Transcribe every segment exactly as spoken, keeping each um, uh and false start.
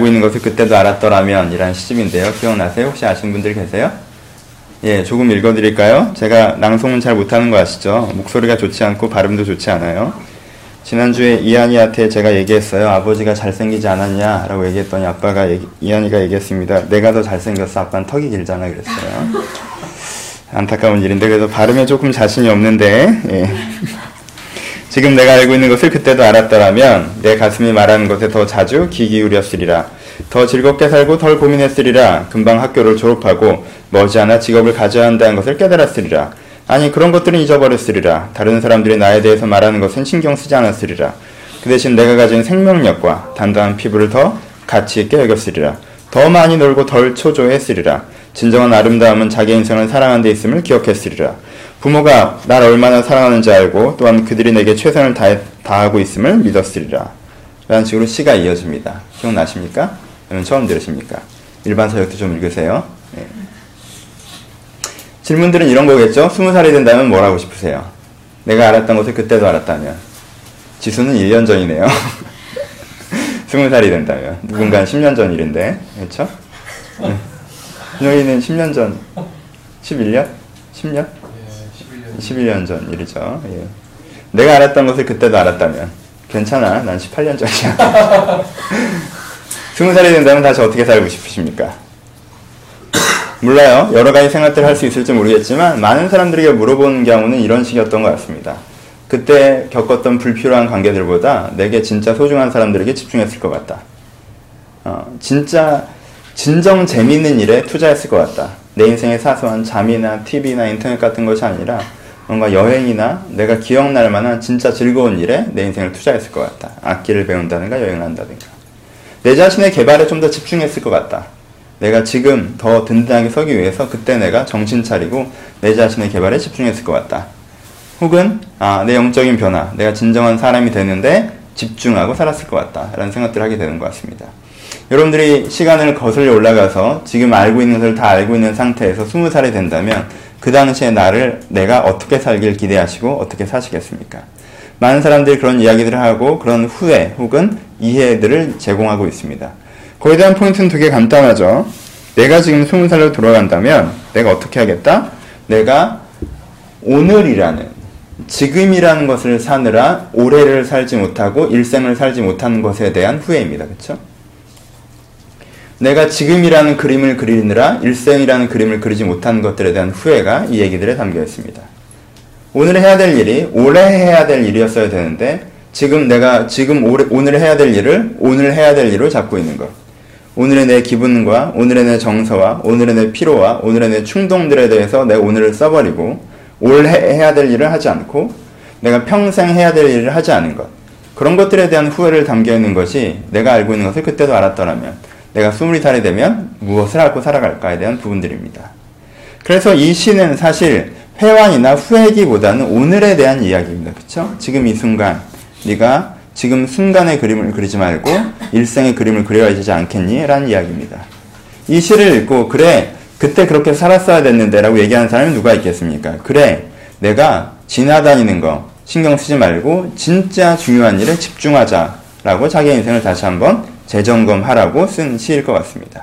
있는 것을 그때도 알았더라면 이란 시집인데요. 기억나세요? 혹시 아시는 분들 계세요? 예, 조금 읽어드릴까요? 제가 낭송은 잘 못하는 거 아시죠? 목소리가 좋지 않고 발음도 좋지 않아요. 지난주에 이한이한테 제가 얘기했어요. 아버지가 잘생기지 않았냐? 라고 얘기했더니 아빠가 얘기, 이한이가 얘기했습니다. 내가 더 잘생겼어. 아빠는 턱이 길잖아. 그랬어요. 안타까운 일인데 그래서 발음에 조금 자신이 없는데 예. 지금 내가 알고 있는 것을 그때도 알았더라면 내 가슴이 말하는 것에 더 자주 귀 기울였으리라. 더 즐겁게 살고 덜 고민했으리라. 금방 학교를 졸업하고 머지않아 직업을 가져야 한다는 것을 깨달았으리라. 아니 그런 것들은 잊어버렸으리라. 다른 사람들이 나에 대해서 말하는 것은 신경 쓰지 않았으리라. 그 대신 내가 가진 생명력과 단단한 피부를 더 가치 있게 여겼으리라. 더 많이 놀고 덜 초조했으리라. 진정한 아름다움은 자기 인생을 사랑하는 데 있음을 기억했으리라. 부모가 날 얼마나 사랑하는지 알고 또한 그들이 내게 최선을 다해, 다하고 있음을 믿었으리라. 라는 식으로 시가 이어집니다. 기억나십니까? 여러분 처음 들으십니까? 일반 서역도 좀 읽으세요. 예. 질문들은 이런 거겠죠? 스무 살이 된다면 뭘 하고 싶으세요? 내가 알았던 것을 그때도 알았다면. 지수는 일 년 전이네요. 스무 살이 된다면. 누군가는 십 년 전 일인데. 그렇죠? 네. 너희는 십 년 전. 십일 년? 십 년? 예, 십일 년 전 일이죠. 예. 내가 알았던 것을 그때도 알았다면. 괜찮아. 난 십팔 년 전이야. 스무 살이 된다면 다시 어떻게 살고 싶으십니까? 몰라요. 여러 가지 생각들을 할 수 있을지 모르겠지만 많은 사람들에게 물어보는 경우는 이런 식이었던 것 같습니다. 그때 겪었던 불필요한 관계들보다 내게 진짜 소중한 사람들에게 집중했을 것 같다. 어, 진짜 진정 재미있는 일에 투자했을 것 같다. 내 인생의 사소한 잠이나 티비나 인터넷 같은 것이 아니라 뭔가 여행이나 내가 기억날 만한 진짜 즐거운 일에 내 인생을 투자했을 것 같다. 악기를 배운다든가 여행을 한다든가. 내 자신의 개발에 좀 더 집중했을 것 같다. 내가 지금 더 든든하게 서기 위해서 그때 내가 정신 차리고 내 자신의 개발에 집중했을 것 같다. 혹은 아, 내 영적인 변화, 내가 진정한 사람이 되는데 집중하고 살았을 것 같다. 라는 생각들을 하게 되는 것 같습니다. 여러분들이 시간을 거슬려 올라가서 지금 알고 있는 것을 다 알고 있는 상태에서 스무 살이 된다면 그 당시에 나를 내가 어떻게 살길 기대하시고 어떻게 사시겠습니까? 많은 사람들이 그런 이야기들을 하고 그런 후회 혹은 이해들을 제공하고 있습니다. 거기에 대한 포인트는 되게 간단하죠. 내가 지금 스무 살로 돌아간다면 내가 어떻게 하겠다? 내가 오늘이라는 지금이라는 것을 사느라 올해를 살지 못하고 일생을 살지 못하는 것에 대한 후회입니다. 그렇죠? 내가 지금이라는 그림을 그리느라 일생이라는 그림을 그리지 못하는 것들에 대한 후회가 이 얘기들에 담겨 있습니다. 오늘 해야 될 일이 올해 해야 될 일이었어야 되는데 지금 내가 지금 올해, 오늘 해야 될 일을 오늘 해야 될 일로 잡고 있는 것. 오늘의 내 기분과 오늘의 내 정서와 오늘의 내 피로와 오늘의 내 충동들에 대해서 내 오늘을 써버리고 올해 해야 될 일을 하지 않고 내가 평생 해야 될 일을 하지 않은 것. 그런 것들에 대한 후회를 담겨있는 것이 내가 알고 있는 것을 그때도 알았더라면 내가 스물 살이 되면 무엇을 하고 살아갈까에 대한 부분들입니다. 그래서 이 시는 사실 회환이나 후회기보다는 오늘에 대한 이야기입니다. 그렇죠? 지금 이 순간 네가 지금 순간의 그림을 그리지 말고 일생의 그림을 그려야 되지 않겠니? 라는 이야기입니다. 이 시를 읽고 그래 그때 그렇게 살았어야 됐는데 라고 얘기하는 사람이 누가 있겠습니까? 그래 내가 지나다니는 거 신경 쓰지 말고 진짜 중요한 일에 집중하자 라고 자기 인생을 다시 한번 재점검하라고 쓴 시일 것 같습니다.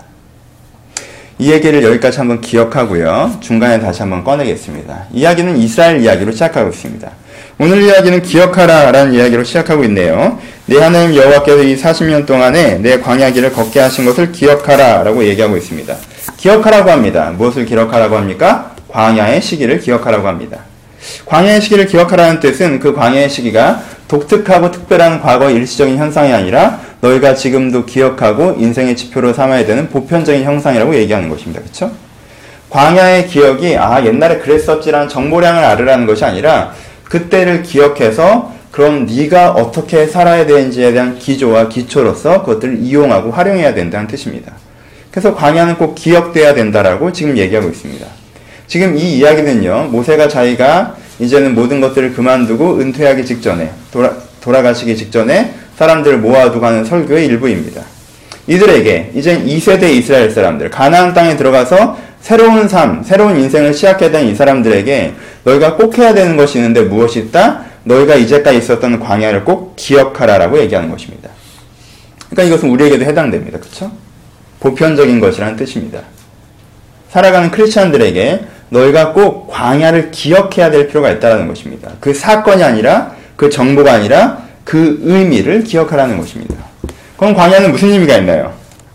이 얘기를 여기까지 한번 기억하고요. 중간에 다시 한번 꺼내겠습니다. 이야기는 이스라엘 이야기로 시작하고 있습니다. 오늘 이야기는 기억하라 라는 이야기로 시작하고 있네요. 내 하나님 여호와께서 이 사십 년 동안에 내 광야길을 걷게 하신 것을 기억하라 라고 얘기하고 있습니다. 기억하라고 합니다. 무엇을 기억하라고 합니까? 광야의 시기를 기억하라고 합니다. 광야의 시기를 기억하라는 뜻은 그 광야의 시기가 독특하고 특별한 과거 일시적인 현상이 아니라 너희가 지금도 기억하고 인생의 지표로 삼아야 되는 보편적인 형상이라고 얘기하는 것입니다. 그렇죠? 광야의 기억이 아 옛날에 그랬었지라는 정보량을 알으라는 것이 아니라 그때를 기억해서 그럼 네가 어떻게 살아야 되는지에 대한 기조와 기초로서 그것들을 이용하고 활용해야 된다는 뜻입니다. 그래서 광야는 꼭 기억돼야 된다라고 지금 얘기하고 있습니다. 지금 이 이야기는요. 모세가 자기가 이제는 모든 것들을 그만두고 은퇴하기 직전에 돌아, 돌아가시기 직전에 사람들을 모아두고 하는 설교의 일부입니다. 이들에게 이제 이 세대 이스라엘 사람들 가나안 땅에 들어가서 새로운 삶, 새로운 인생을 시작해야 되는 이 사람들에게 너희가 꼭 해야 되는 것이 있는데 무엇이 있다? 너희가 이제까지 있었던 광야를 꼭 기억하라라고 얘기하는 것입니다. 그러니까 이것은 우리에게도 해당됩니다. 그렇죠? 보편적인 것이라는 뜻입니다. 살아가는 크리스찬들에게 너희가 꼭 광야를 기억해야 될 필요가 있다는 것입니다. 그 사건이 아니라 그 정보가 아니라 그 의미를 기억하라는 것입니다. 그럼 광야는 무슨 의미가 있나요?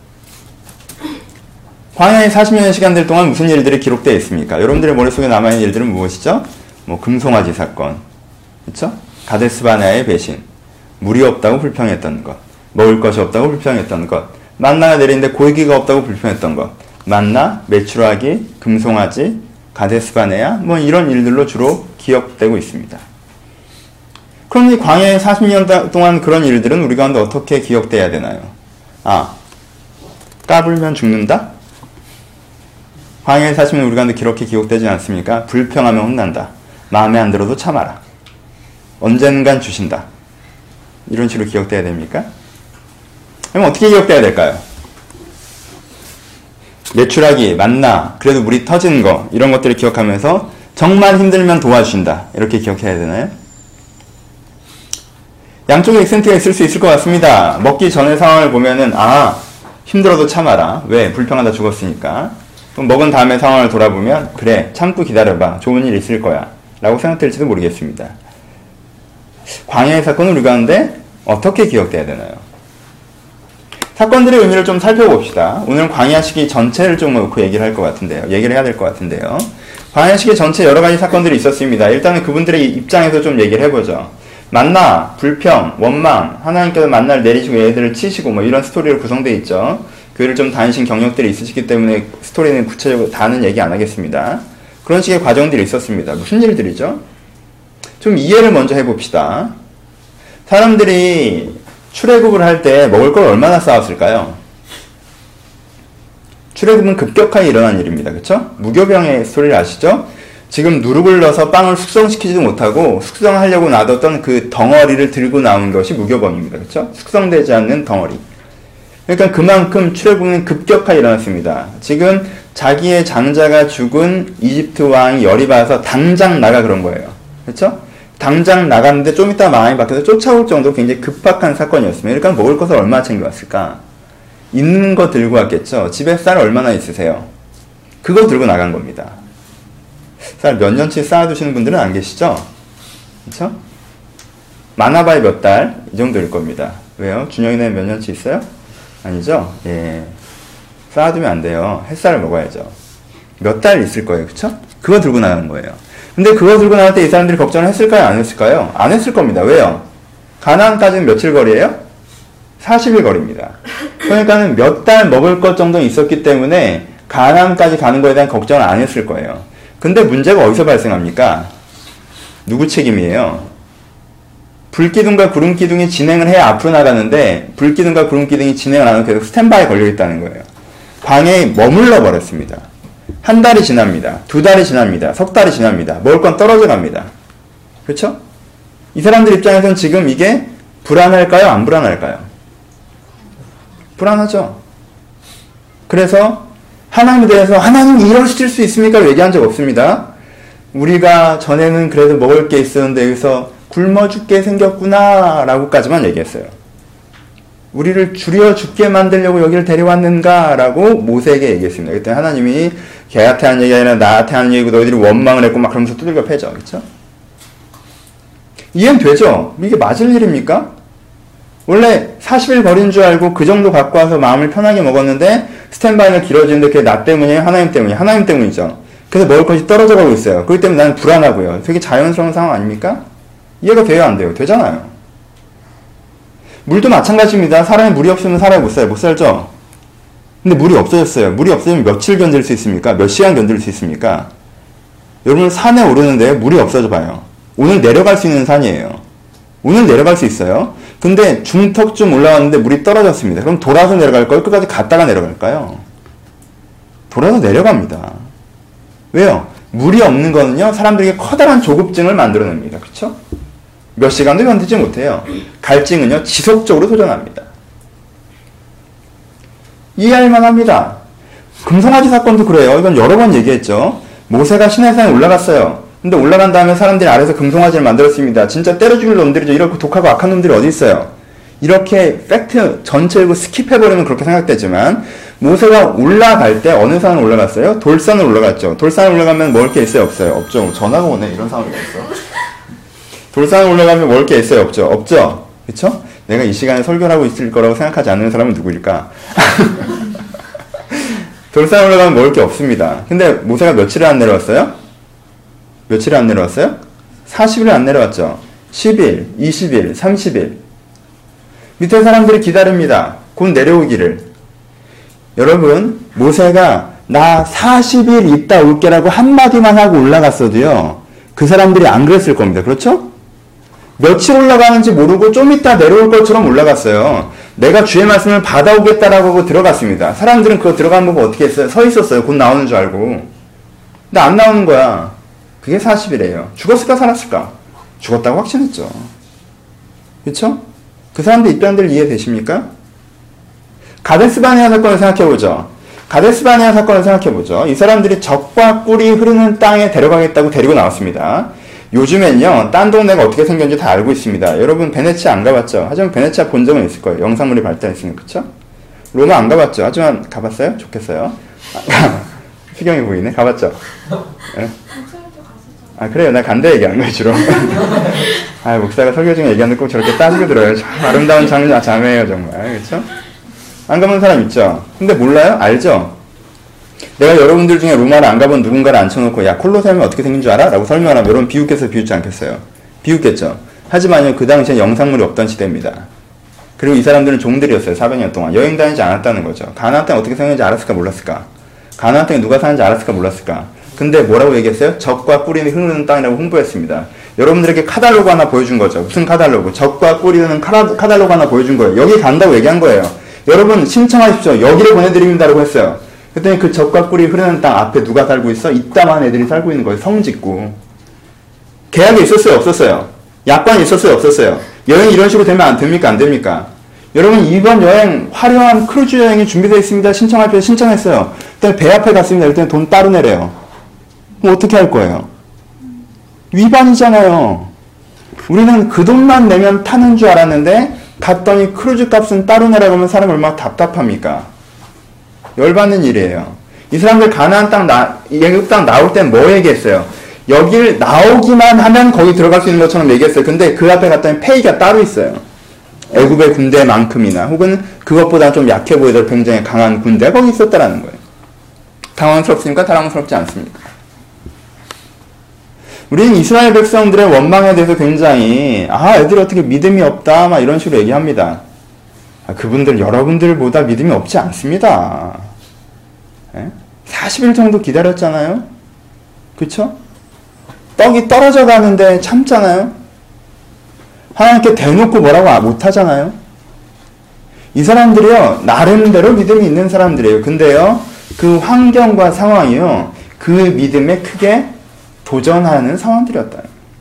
광야의 사십 년의 시간들 동안 무슨 일들이 기록되어 있습니까? 여러분들의 머릿속에 남아있는 일들은 무엇이죠? 뭐 금송아지 사건, 그렇죠? 가데스바네아의 배신, 물이 없다고 불평했던 것, 먹을 것이 없다고 불평했던 것, 만나가 내리는데 고기가 없다고 불평했던 것, 만나, 메추라기, 금송아지, 가데스바네아 뭐 이런 일들로 주로 기억되고 있습니다. 그럼 이 광야의 사십 년 동안 그런 일들은 우리 가운데 어떻게 기억돼야 되나요? 아, 까불면 죽는다? 광야의 사십 년 우리 가운데 그렇게 기억되지 않습니까? 불평하면 혼난다. 마음에 안 들어도 참아라. 언젠간 주신다. 이런 식으로 기억돼야 됩니까? 그럼 어떻게 기억돼야 될까요? 메추라기, 만나, 그래도 물이 터지는 거 이런 것들을 기억하면서 정말 힘들면 도와주신다. 이렇게 기억해야 되나요? 양쪽에 액센트가 있을 수 있을 것 같습니다. 먹기 전의 상황을 보면은 아, 힘들어도 참아라. 왜? 불평하다 죽었으니까. 그럼 먹은 다음에 상황을 돌아보면 그래, 참고 기다려봐. 좋은 일 있을 거야. 라고 생각될지도 모르겠습니다. 광야의 사건은 우리 가운데 어떻게 기억돼야 되나요? 사건들의 의미를 좀 살펴봅시다. 오늘은 광야 시기 전체를 좀 놓고 얘기를 할 것 같은데요. 얘기를 해야 될 것 같은데요. 광야 시기 전체 여러 가지 사건들이 있었습니다. 일단은 그분들의 입장에서 좀 얘기를 해보죠. 만나, 불평, 원망, 하나님께서 만나를 내리시고 얘들을 치시고 뭐 이런 스토리로 구성되어 있죠. 교회를 좀 다니신 경력들이 있으시기 때문에 스토리는 구체적으로 다는 얘기 안 하겠습니다. 그런 식의 과정들이 있었습니다. 무슨 일들이죠? 좀 이해를 먼저 해봅시다. 사람들이 출애굽을 할 때 먹을 걸 얼마나 쌓았을까요? 출애굽은 급격하게 일어난 일입니다. 그렇죠? 무교병의 스토리를 아시죠? 지금 누룩을 넣어서 빵을 숙성시키지도 못하고 숙성하려고 놔뒀던 그 덩어리를 들고 나온 것이 무교병입니다. 그렇죠? 숙성되지 않는 덩어리. 그러니까 그만큼 출애굽은 급격하게 일어났습니다. 지금 자기의 장자가 죽은 이집트 왕이 열이 받아서 당장 나가 그런 거예요. 그렇죠? 당장 나갔는데 좀 이따 마음이 바뀌어서 쫓아올 정도로 굉장히 급박한 사건이었습니다. 그러니까 먹을 것을 얼마나 챙겨왔을까? 있는 거 들고 왔겠죠. 집에 쌀 얼마나 있으세요? 그거 들고 나간 겁니다. 쌀 몇 년치 쌓아두시는 분들은 안 계시죠? 그렇죠? 많아봐야 몇 달 이 정도일 겁니다. 왜요? 준영이는 몇 년치 있어요? 아니죠? 예, 쌓아두면 안 돼요. 햇살을 먹어야죠. 몇 달 있을 거예요. 그쵸? 그거 들고 나가는 거예요. 근데 그거 들고 나갈 때 이 사람들이 걱정을 했을까요? 안 했을까요? 안 했을 겁니다. 왜요? 가나안까지는 며칠 거리예요? 사십 일 거리입니다. 그러니까는 몇 달 먹을 것 정도 있었기 때문에 가나안까지 가는 거에 대한 걱정을 안 했을 거예요. 근데 문제가 어디서 발생합니까? 누구 책임이에요? 불기둥과 구름기둥이 진행을 해야 앞으로 나가는데 불기둥과 구름기둥이 진행을 안 하고 계속 스탠바이에 걸려있다는 거예요. 광야에 머물러 버렸습니다. 한 달이 지납니다. 두 달이 지납니다. 석 달이 지납니다. 먹을 건 떨어져 갑니다. 그렇죠? 이 사람들 입장에서는 지금 이게 불안할까요? 안 불안할까요? 불안하죠. 그래서 하나님에 대해서 하나님 이러실 수 있습니까? 얘기한 적 없습니다. 우리가 전에는 그래도 먹을 게 있었는데 여기서 굶어 죽게 생겼구나 라고까지만 얘기했어요. 우리를 줄여 죽게 만들려고 여기를 데려왔는가 라고 모세에게 얘기했습니다. 그때 하나님이 걔한테 하는 얘기가 아니라 나한테 하는 얘기고 너희들이 원망을 했고 막 그러면서 두들겨 패죠. 그렇죠? 이해는 되죠? 이게 맞을 일입니까? 원래 사십 일 거리인 줄 알고 그 정도 갖고 와서 마음을 편하게 먹었는데 스탠바이가 길어지는데 그게 나 때문이에요? 하나님 때문이에요? 하나님 때문이죠. 그래서 먹을 것이 떨어져 가고 있어요. 그렇기 때문에 나는 불안하고요. 되게 자연스러운 상황 아닙니까? 이해가 돼요? 안 돼요? 되잖아요. 물도 마찬가지입니다. 사람이 물이 없으면 사람이 못 살아요. 못 살죠? 근데 물이 없어졌어요. 물이 없어지면 며칠 견딜 수 있습니까? 몇 시간 견딜 수 있습니까? 여러분 산에 오르는데 물이 없어져 봐요. 오늘 내려갈 수 있는 산이에요. 오늘 내려갈 수 있어요. 근데 중턱쯤 올라왔는데 물이 떨어졌습니다. 그럼 돌아서 내려갈까요? 끝까지 갔다가 내려갈까요? 돌아서 내려갑니다. 왜요? 물이 없는 거는요, 사람들에게 커다란 조급증을 만들어냅니다. 그쵸? 몇 시간도 견디지 못해요. 갈증은요, 지속적으로 도전합니다. 이해할 만합니다. 금송아지 사건도 그래요. 이건 여러 번 얘기했죠. 모세가 시내산에 올라갔어요. 근데 올라간 다음에 사람들이 아래에서 금송아지를 만들었습니다. 진짜 때려 죽일 놈들이죠. 이렇게 독하고 악한 놈들이 어디 있어요? 이렇게 팩트 전체를 스킵해버리면 그렇게 생각되지만 모세가 올라갈 때 어느 산을 올라갔어요? 돌산을 올라갔죠. 돌산을 올라가면 먹을 게 있어요? 없어요? 없죠. 전화가 오네. 이런 상황이 있어. 돌산을 올라가면 먹을 게 있어요? 없죠? 없죠. 그쵸? 내가 이 시간에 설교를 하고 있을 거라고 생각하지 않는 사람은 누구일까? 돌산을 올라가면 먹을 게 없습니다. 근데 모세가 며칠을 안 내려왔어요? 며칠을 안 내려왔어요? 사십 일을 안 내려왔죠. 십 일, 이십 일, 삼십 일. 밑에 사람들이 기다립니다. 곧 내려오기를. 여러분, 모세가 나 사십 일 있다 올게라고 한마디만 하고 올라갔어도요, 그 사람들이 안 그랬을 겁니다. 그렇죠? 며칠 올라가는지 모르고 좀 이따 내려올 것처럼 올라갔어요. 내가 주의 말씀을 받아오겠다라고 하고 들어갔습니다. 사람들은 그거 들어가는 거 어떻게 했어요? 서 있었어요. 곧 나오는 줄 알고. 근데 안 나오는 거야. 그게 사십 일이에요. 죽었을까 살았을까? 죽었다고 확신했죠. 그렇죠? 그 사람들 입장들 이해되십니까? 가데스바네아 사건을 생각해보죠. 가데스바네아 사건을 생각해보죠. 이 사람들이 젖과 꿀이 흐르는 땅에 데려가겠다고 데리고 나왔습니다. 요즘엔요, 딴 동네가 어떻게 생겼는지 다 알고 있습니다. 여러분 베네치아 안 가봤죠? 하지만 베네치아 본 적은 있을 거예요. 영상물이 발달했으면. 그쵸? 로마 안 가봤죠? 하지만 가봤어요? 좋겠어요. 수경이 보이네. 가봤죠? 네? 아 그래요. 나 간대 얘기하는 거예요 주로. 아 목사가 설교 중에 얘기하는 꼭 저렇게 따지고 들어요. 참 아름다운 장면, 자매예요 정말. 그쵸? 안 가본 사람 있죠? 근데 몰라요? 알죠? 내가 여러분들 중에 로마를 안 가본 누군가를 앉혀놓고 야 콜로세움이 어떻게 생긴 줄 알아? 라고 설명하면 여러분 비웃겠어요? 비웃지 않겠어요? 비웃겠죠? 하지만요 그 당시엔 영상물이 없던 시대입니다. 그리고 이 사람들은 종들이었어요. 사백 년 동안 여행 다니지 않았다는 거죠. 가나안 땅이 어떻게 생겼는지 알았을까 몰랐을까? 가나안 땅에 누가 사는지 알았을까 몰랐을까? 근데 뭐라고 얘기했어요? 젖과 꿀이 흐르는 땅이라고 홍보했습니다. 여러분들에게 카달로그 하나 보여준 거죠. 무슨 카달로그? 젖과 꿀이 흐르는 카달로그 하나 보여준 거예요. 여기 간다고 얘기한 거예요. 여러분 신청하십시오. 여기를 보내드립니다라고 했어요. 그랬더니 그 젖과 꿀이 흐르는 땅 앞에 누가 살고 있어? 이따만 애들이 살고 있는 거예요. 성 짓고. 계약이 있었어요? 없었어요? 약관이 있었어요? 없었어요? 여행이 이런 식으로 되면 안 됩니까? 안 됩니까? 여러분 이번 여행 화려한 크루즈 여행이 준비되어 있습니다. 신청할 때 신청했어요. 그때 배 앞에 갔습니다. 그때는 돈 따로 내래요. 그럼 어떻게 할 거예요? 위반이잖아요. 우리는 그 돈만 내면 타는 줄 알았는데 갔더니 크루즈 값은 따로 내라고 하면 사람이 얼마나 답답합니까? 열받는 일이에요. 이 사람들 가나안 땅, 나, 애굽 땅 나올 땐 뭐 얘기했어요? 여길 나오기만 하면 거기 들어갈 수 있는 것처럼 얘기했어요. 근데 그 앞에 갔더니 페이가 따로 있어요. 애굽의 군대만큼이나 혹은 그것보다 좀 약해 보이더라도 굉장히 강한 군대가 거기 있었다라는 거예요. 당황스럽습니까? 당황스럽지 않습니까? 우리는 이스라엘 백성들의 원망에 대해서 굉장히 아 애들이 어떻게 믿음이 없다 막 이런 식으로 얘기합니다. 아, 그분들 여러분들보다 믿음이 없지 않습니다. 에? 사십 일 정도 기다렸잖아요. 그쵸? 떡이 떨어져 가는데 참잖아요. 하나님께 대놓고 뭐라고 못하잖아요. 이 사람들이요 나름대로 믿음이 있는 사람들이에요. 근데요 그 환경과 상황이요 그 믿음에 크게 도전하는 상황들이었다.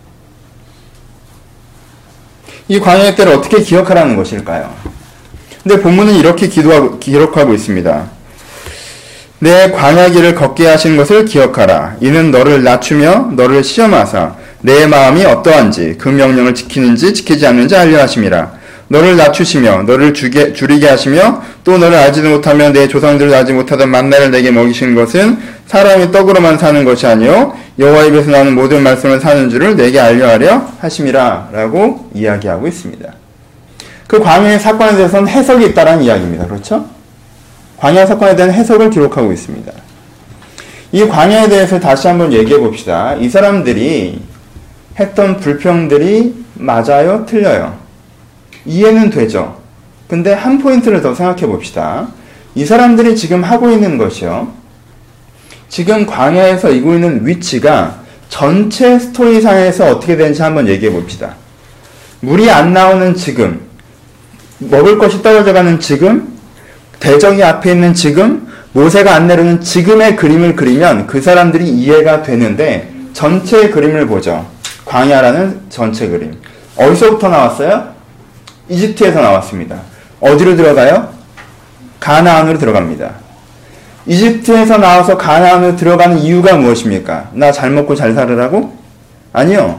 이 광야의 때를 어떻게 기억하라는 것일까요? 근데 본문은 이렇게 기도하고, 기록하고 있습니다. 내 광야 길을 걷게 하신 것을 기억하라. 이는 너를 낮추며 너를 시험하사 내 마음이 어떠한지 그 명령을 지키는지 지키지 않는지 알려 하심이라. 너를 낮추시며 너를 주게, 줄이게 하시며 또 너를 알지도 못하며 내 조상들을 알지 못하던 만나를 내게 먹이신 것은 사람이 떡으로만 사는 것이 아니요 여호와 입에서 나오는 모든 말씀을 사는 줄을 내게 알려하려 하심이라 라고 이야기하고 있습니다. 그 광야의 사건에 대해서는 해석이 있다라는 이야기입니다. 그렇죠? 광야 사건에 대한 해석을 기록하고 있습니다. 이 광야에 대해서 다시 한번 얘기해 봅시다. 이 사람들이 했던 불평들이 맞아요? 틀려요? 이해는 되죠. 근데 한 포인트를 더 생각해 봅시다. 이 사람들이 지금 하고 있는 것이요. 지금 광야에서 이고 있는 위치가 전체 스토리상에서 어떻게 되는지 한번 얘기해 봅시다. 물이 안 나오는 지금, 먹을 것이 떨어져 가는 지금, 대적이 앞에 있는 지금, 모세가 안 내려오는 지금의 그림을 그리면 그 사람들이 이해가 되는데 전체 그림을 보죠. 광야라는 전체 그림. 어디서부터 나왔어요? 이집트에서 나왔습니다. 어디로 들어가요? 가나안으로 들어갑니다. 이집트에서 나와서 가나안으로 들어가는 이유가 무엇입니까? 나 잘 먹고 잘 살으라고? 아니요.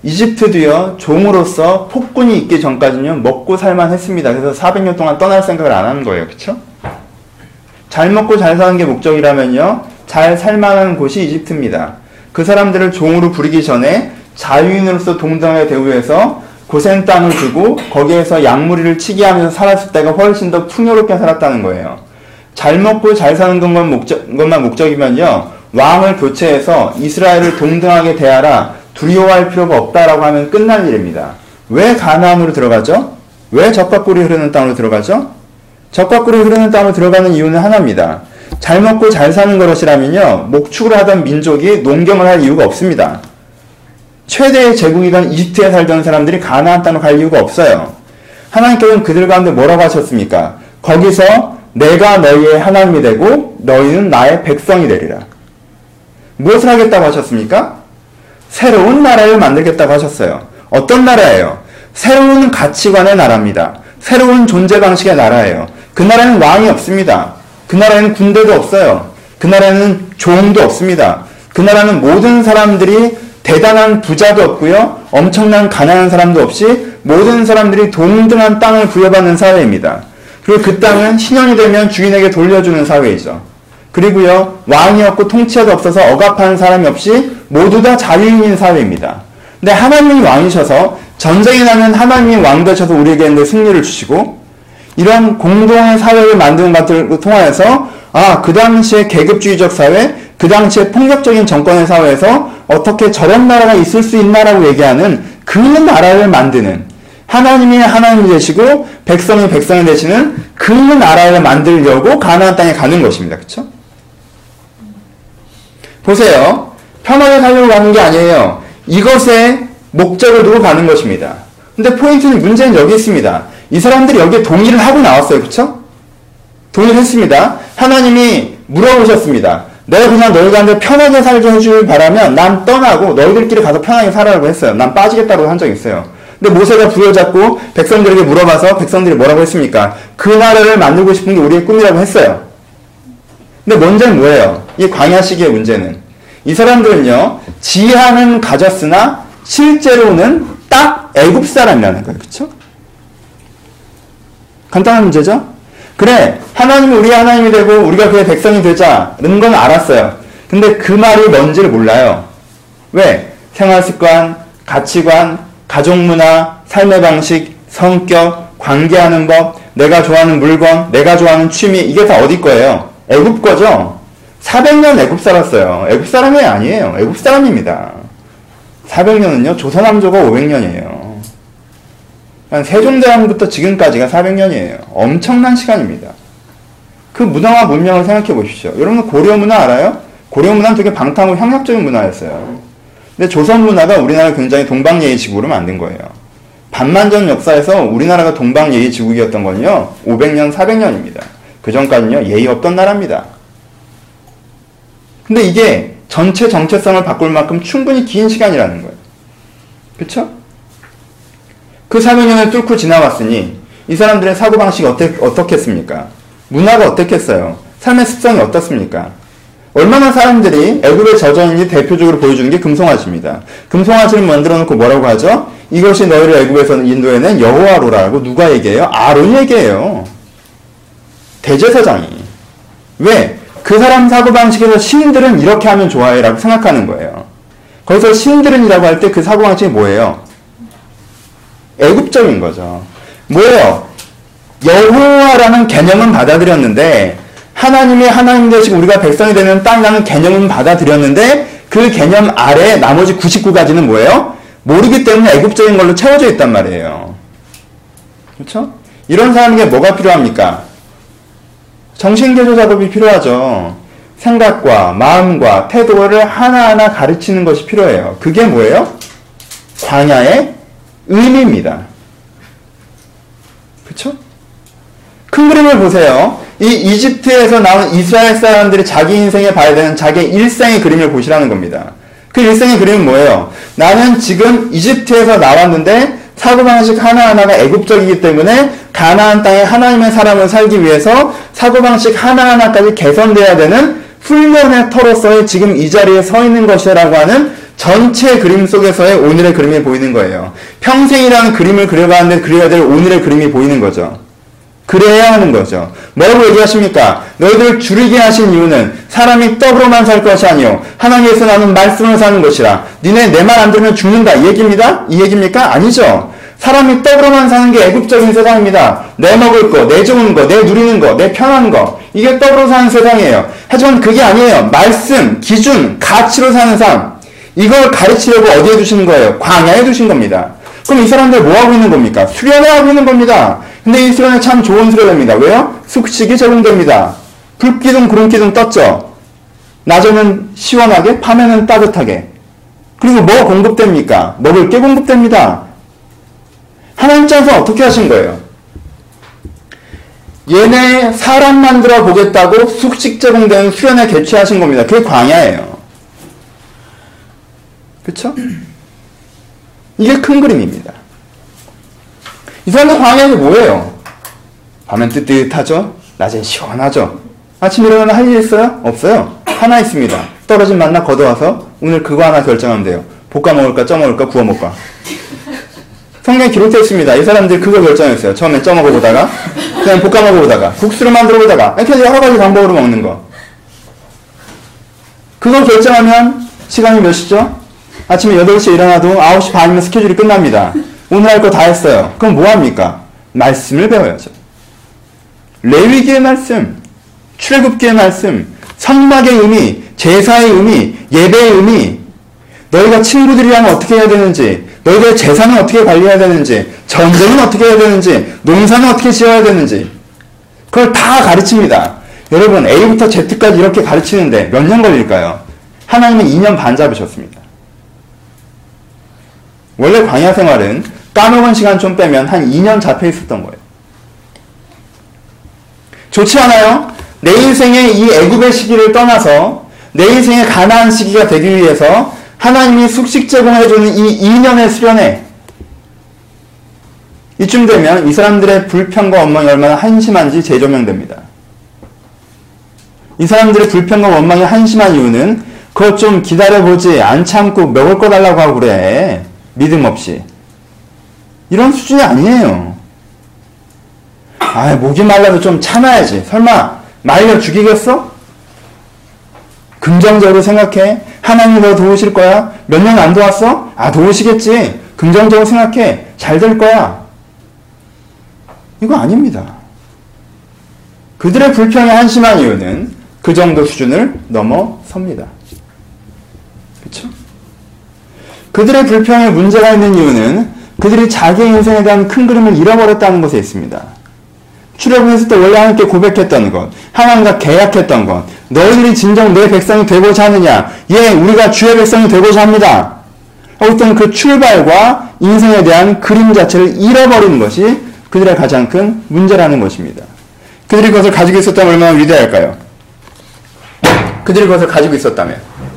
이집트도요, 종으로서 폭군이 있기 전까지는요, 먹고 살만 했습니다. 그래서 사백 년 동안 떠날 생각을 안 하는 거예요. 그쵸? 잘 먹고 잘 사는 게 목적이라면요, 잘 살만한 곳이 이집트입니다. 그 사람들을 종으로 부리기 전에 자유인으로서 동등하게 대우해서 고센 땅을 주고 거기에서 양무리를 치게 하면서 살았을 때가 훨씬 더 풍요롭게 살았다는 거예요. 잘 먹고 잘 사는 것만, 목적, 것만 목적이면요, 왕을 교체해서 이스라엘을 동등하게 대하라, 두려워할 필요가 없다라고 하면 끝날 일입니다. 왜 가나안으로 들어가죠? 왜 젖과 꿀이 흐르는 땅으로 들어가죠? 젖과 꿀이 흐르는 땅으로 들어가는 이유는 하나입니다. 잘 먹고 잘 사는 것이라면요, 목축을 하던 민족이 농경을 할 이유가 없습니다. 최대의 제국이던 이집트에 살던 사람들이 가나안 땅으로 갈 이유가 없어요. 하나님께서는 그들 가운데 뭐라고 하셨습니까? 거기서 내가 너희의 하나님이 되고 너희는 나의 백성이 되리라. 무엇을 하겠다고 하셨습니까? 새로운 나라를 만들겠다고 하셨어요. 어떤 나라예요? 새로운 가치관의 나라입니다. 새로운 존재 방식의 나라예요. 그 나라에는 왕이 없습니다. 그 나라에는 군대도 없어요. 그 나라에는 종도 없습니다. 그 나라는 모든 사람들이 대단한 부자도 없고요, 엄청난 가난한 사람도 없이 모든 사람들이 동등한 땅을 부여받는 사회입니다. 그리고 그 땅은 신년이 되면 주인에게 돌려주는 사회이죠. 그리고요, 왕이 없고 통치자도 없어서 억압하는 사람이 없이 모두 다 자유인인 사회입니다. 근데 하나님이 왕이셔서 전쟁이 나면 하나님이 왕 되셔서 우리에게 승리를 주시고, 이런 공동의 사회를 만드는 것들을 통하여서 아, 그 당시에 계급주의적 사회, 그 당시에 폭력적인 정권의 사회에서 어떻게 저런 나라가 있을 수 있나라고 얘기하는 그 나라를 만드는, 하나님이 하나님이 되시고 백성이 백성이 되시는 그 나라를 만들려고 가나안 땅에 가는 것입니다. 그렇죠? 보세요. 편하게 살려고 가는 게 아니에요. 이것에 목적을 두고 가는 것입니다. 근데 포인트는, 문제는 여기 있습니다. 이 사람들이 여기에 동의를 하고 나왔어요. 그렇죠? 동의를 했습니다. 하나님이 물어보셨습니다. 내가 그냥 너희들한테 편하게 살게 해주길 바라면 난 떠나고 너희들끼리 가서 편하게 살아라고 했어요. 난 빠지겠다고 한 적이 있어요. 근데 모세가 부여잡고 백성들에게 물어봐서 백성들이 뭐라고 했습니까? 그 나라를 만들고 싶은 게 우리의 꿈이라고 했어요. 근데 문제는 뭐예요? 이 광야 시기의 문제는, 이 사람들은요, 지하는 가졌으나 실제로는 딱 애굽 사람이라는 거예요. 그렇죠? 간단한 문제죠? 그래, 하나님이 우리 하나님이 되고 우리가 그의 백성이 되자는 건 알았어요. 근데 그 말이 뭔지를 몰라요. 왜? 생활습관, 가치관, 가족문화, 삶의 방식, 성격, 관계하는 법, 내가 좋아하는 물건, 내가 좋아하는 취미, 이게 다 어디 거예요? 애굽 거죠? 사백 년 애굽 살았어요. 애굽 사람이 아니에요. 애굽 사람입니다. 사백 년은요, 조선 왕조가 오백 년이에요. 세종대왕부터 지금까지가 사백 년이에요. 엄청난 시간입니다. 그 문화와 문명을 생각해 보십시오. 여러분 고려 문화 알아요? 고려 문화는 되게 방탕하고 향락적인 문화였어요. 근데 조선 문화가 우리나라를 굉장히 동방예의지국으로 만든 거예요. 반만전 역사에서 우리나라가 동방예의지국이었던 건요, 오백 년, 사백 년입니다. 그 전까지는요, 예의 없던 나라입니다. 근데 이게 전체 정체성을 바꿀 만큼 충분히 긴 시간이라는 거예요. 그쵸? 그 사백 년을 뚫고 지나왔으니 이 사람들의 사고방식이 어떻게, 어떻겠습니까? 문화가 어떻겠어요? 삶의 습성이 어떻습니까? 얼마나 사람들이 애굽의 저전인지 대표적으로 보여주는 게 금송아지입니다. 금송아지를 만들어 놓고 뭐라고 하죠? 이것이 너희를 애굽에서 인도해낸 여호와로라고 누가 얘기해요? 아론이 얘기해요. 대제사장이. 왜? 그 사람 사고방식에서 신들은 이렇게 하면 좋아해 라고 생각하는 거예요. 거기서 신들은 이라고 할 때 그 사고방식이 뭐예요? 애굽적인 거죠. 뭐예요? 여호와라는 개념은 받아들였는데, 하나님이 하나님 되시고 우리가 백성이 되는 땅이라는 개념은 받아들였는데, 그 개념 아래 나머지 구십구 가지는 뭐예요? 모르기 때문에 애굽적인 걸로 채워져 있단 말이에요. 그렇죠? 이런 사람에게 뭐가 필요합니까? 정신개조 작업이 필요하죠. 생각과 마음과 태도를 하나하나 가르치는 것이 필요해요. 그게 뭐예요? 광야의 의미입니다. 그쵸? 큰 그림을 보세요. 이 이집트에서 나온 이스라엘 사람들이 자기 인생에 봐야 되는 자기의 일생의 그림을 보시라는 겁니다. 그 일생의 그림은 뭐예요? 나는 지금 이집트에서 나왔는데 사고방식 하나하나가 애굽적이기 때문에 가나안 땅에 하나님의 사람을 살기 위해서 사고방식 하나하나까지 개선돼야 되는 훈련의 터로서의 지금 이 자리에 서 있는 것이라고 하는 전체 그림 속에서의 오늘의 그림이 보이는 거예요. 평생이라는 그림을 그려가는데 그려야 될 오늘의 그림이 보이는 거죠. 그래야 하는 거죠. 뭐라고 얘기하십니까? 너희들 줄이게 하신 이유는 사람이 떡으로만 살 것이 아니요 하나님께서 나는 말씀으로 사는 것이라. 니네 내 말 안 들으면 죽는다. 이 얘기입니다? 이 얘기입니까? 아니죠. 사람이 떡으로만 사는 게 애국적인 세상입니다. 내 먹을 거, 내 좋은 거, 내 누리는 거, 내 편한 거. 이게 떡으로 사는 세상이에요. 하지만 그게 아니에요. 말씀, 기준, 가치로 사는 삶. 이걸 가르치려고 어디에 두시는 거예요? 광야에 두신 겁니다. 그럼 이 사람들 뭐 하고 있는 겁니까? 수련회 하고 있는 겁니다. 근데 이 수련회 참 좋은 수련회입니다. 왜요? 숙식이 제공됩니다. 불기둥, 구름기둥 떴죠? 낮에는 시원하게, 밤에는 따뜻하게. 그리고 뭐 공급됩니까? 먹을 게 공급됩니다. 하나님 짜서 어떻게 하신 거예요? 얘네 사람 만들어 보겠다고 숙식 제공되는 수련회 개최하신 겁니다. 그게 광야예요. 그쵸? 이게 큰 그림입니다. 이 사람들 광야에서 뭐예요? 밤엔 뜨뜻하죠? 낮엔 시원하죠? 아침 일어나면 할 일 있어요? 없어요. 하나 있습니다. 떨어진 만나 걷어와서 오늘 그거 하나 결정하면 돼요. 볶아 먹을까, 쪄 먹을까, 구워 먹을까. 성경에 기록되어 있습니다. 이 사람들이 그거 결정했어요. 처음엔 쪄 먹어보다가, 그냥 볶아 먹어보다가, 국수를 만들어보다가, 이렇게 여러 가지 방법으로 먹는 거. 그거 결정하면 시간이 몇 시죠? 아침에 여덟 시에 일어나도 아홉 시 반이면 스케줄이 끝납니다. 오늘 할 거 다 했어요. 그럼 뭐 합니까? 말씀을 배워야죠. 레위기의 말씀, 출애굽기의 말씀, 성막의 의미, 제사의 의미, 예배의 의미, 너희가 친구들이랑 어떻게 해야 되는지, 너희들의 재산은 어떻게 관리해야 되는지, 전쟁은 어떻게 해야 되는지, 농사는 어떻게 지어야 되는지, 그걸 다 가르칩니다. 여러분, A부터 Z까지 이렇게 가르치는데 몇 년 걸릴까요? 하나님은 이 년 반 잡으셨습니다. 원래 광야 생활은 까먹은 시간 좀 빼면 한 이 년 잡혀 있었던 거예요. 좋지 않아요? 내 인생의 이 애굽의 시기를 떠나서 내 인생의 가나안 시기가 되기 위해서 하나님이 숙식 제공해주는 이 이 년의 수련회, 이쯤 되면 이 사람들의 불평과 원망이 얼마나 한심한지 재조명됩니다. 이 사람들의 불평과 원망이 한심한 이유는 그것 좀 기다려보지, 안 참고 먹을 거 달라고 하고 그래. 믿음 없이. 이런 수준이 아니에요. 아, 목이 말라도 좀 참아야지. 설마 말려 죽이겠어? 긍정적으로 생각해. 하나님이 너 도우실 거야. 몇 년 안 도왔어? 아, 도우시겠지. 긍정적으로 생각해. 잘 될 거야. 이거 아닙니다. 그들의 불평이 한심한 이유는 그 정도 수준을 넘어섭니다. 그렇죠? 그들의 불평에 문제가 있는 이유는 그들이 자기의 인생에 대한 큰 그림을 잃어버렸다는 것에 있습니다. 출애굽했을 때 원래 하나님께 고백했던 것, 하나님과 계약했던 것, 너희들이 진정 내 백성이 되고자 하느냐? 예, 우리가 주의 백성이 되고자 합니다. 어떤 그 출발과 인생에 대한 그림 자체를 잃어버리는 것이 그들의 가장 큰 문제라는 것입니다. 그들이 그것을 가지고 있었다면 얼마나 위대할까요? 그들이 그것을 가지고 있었다면,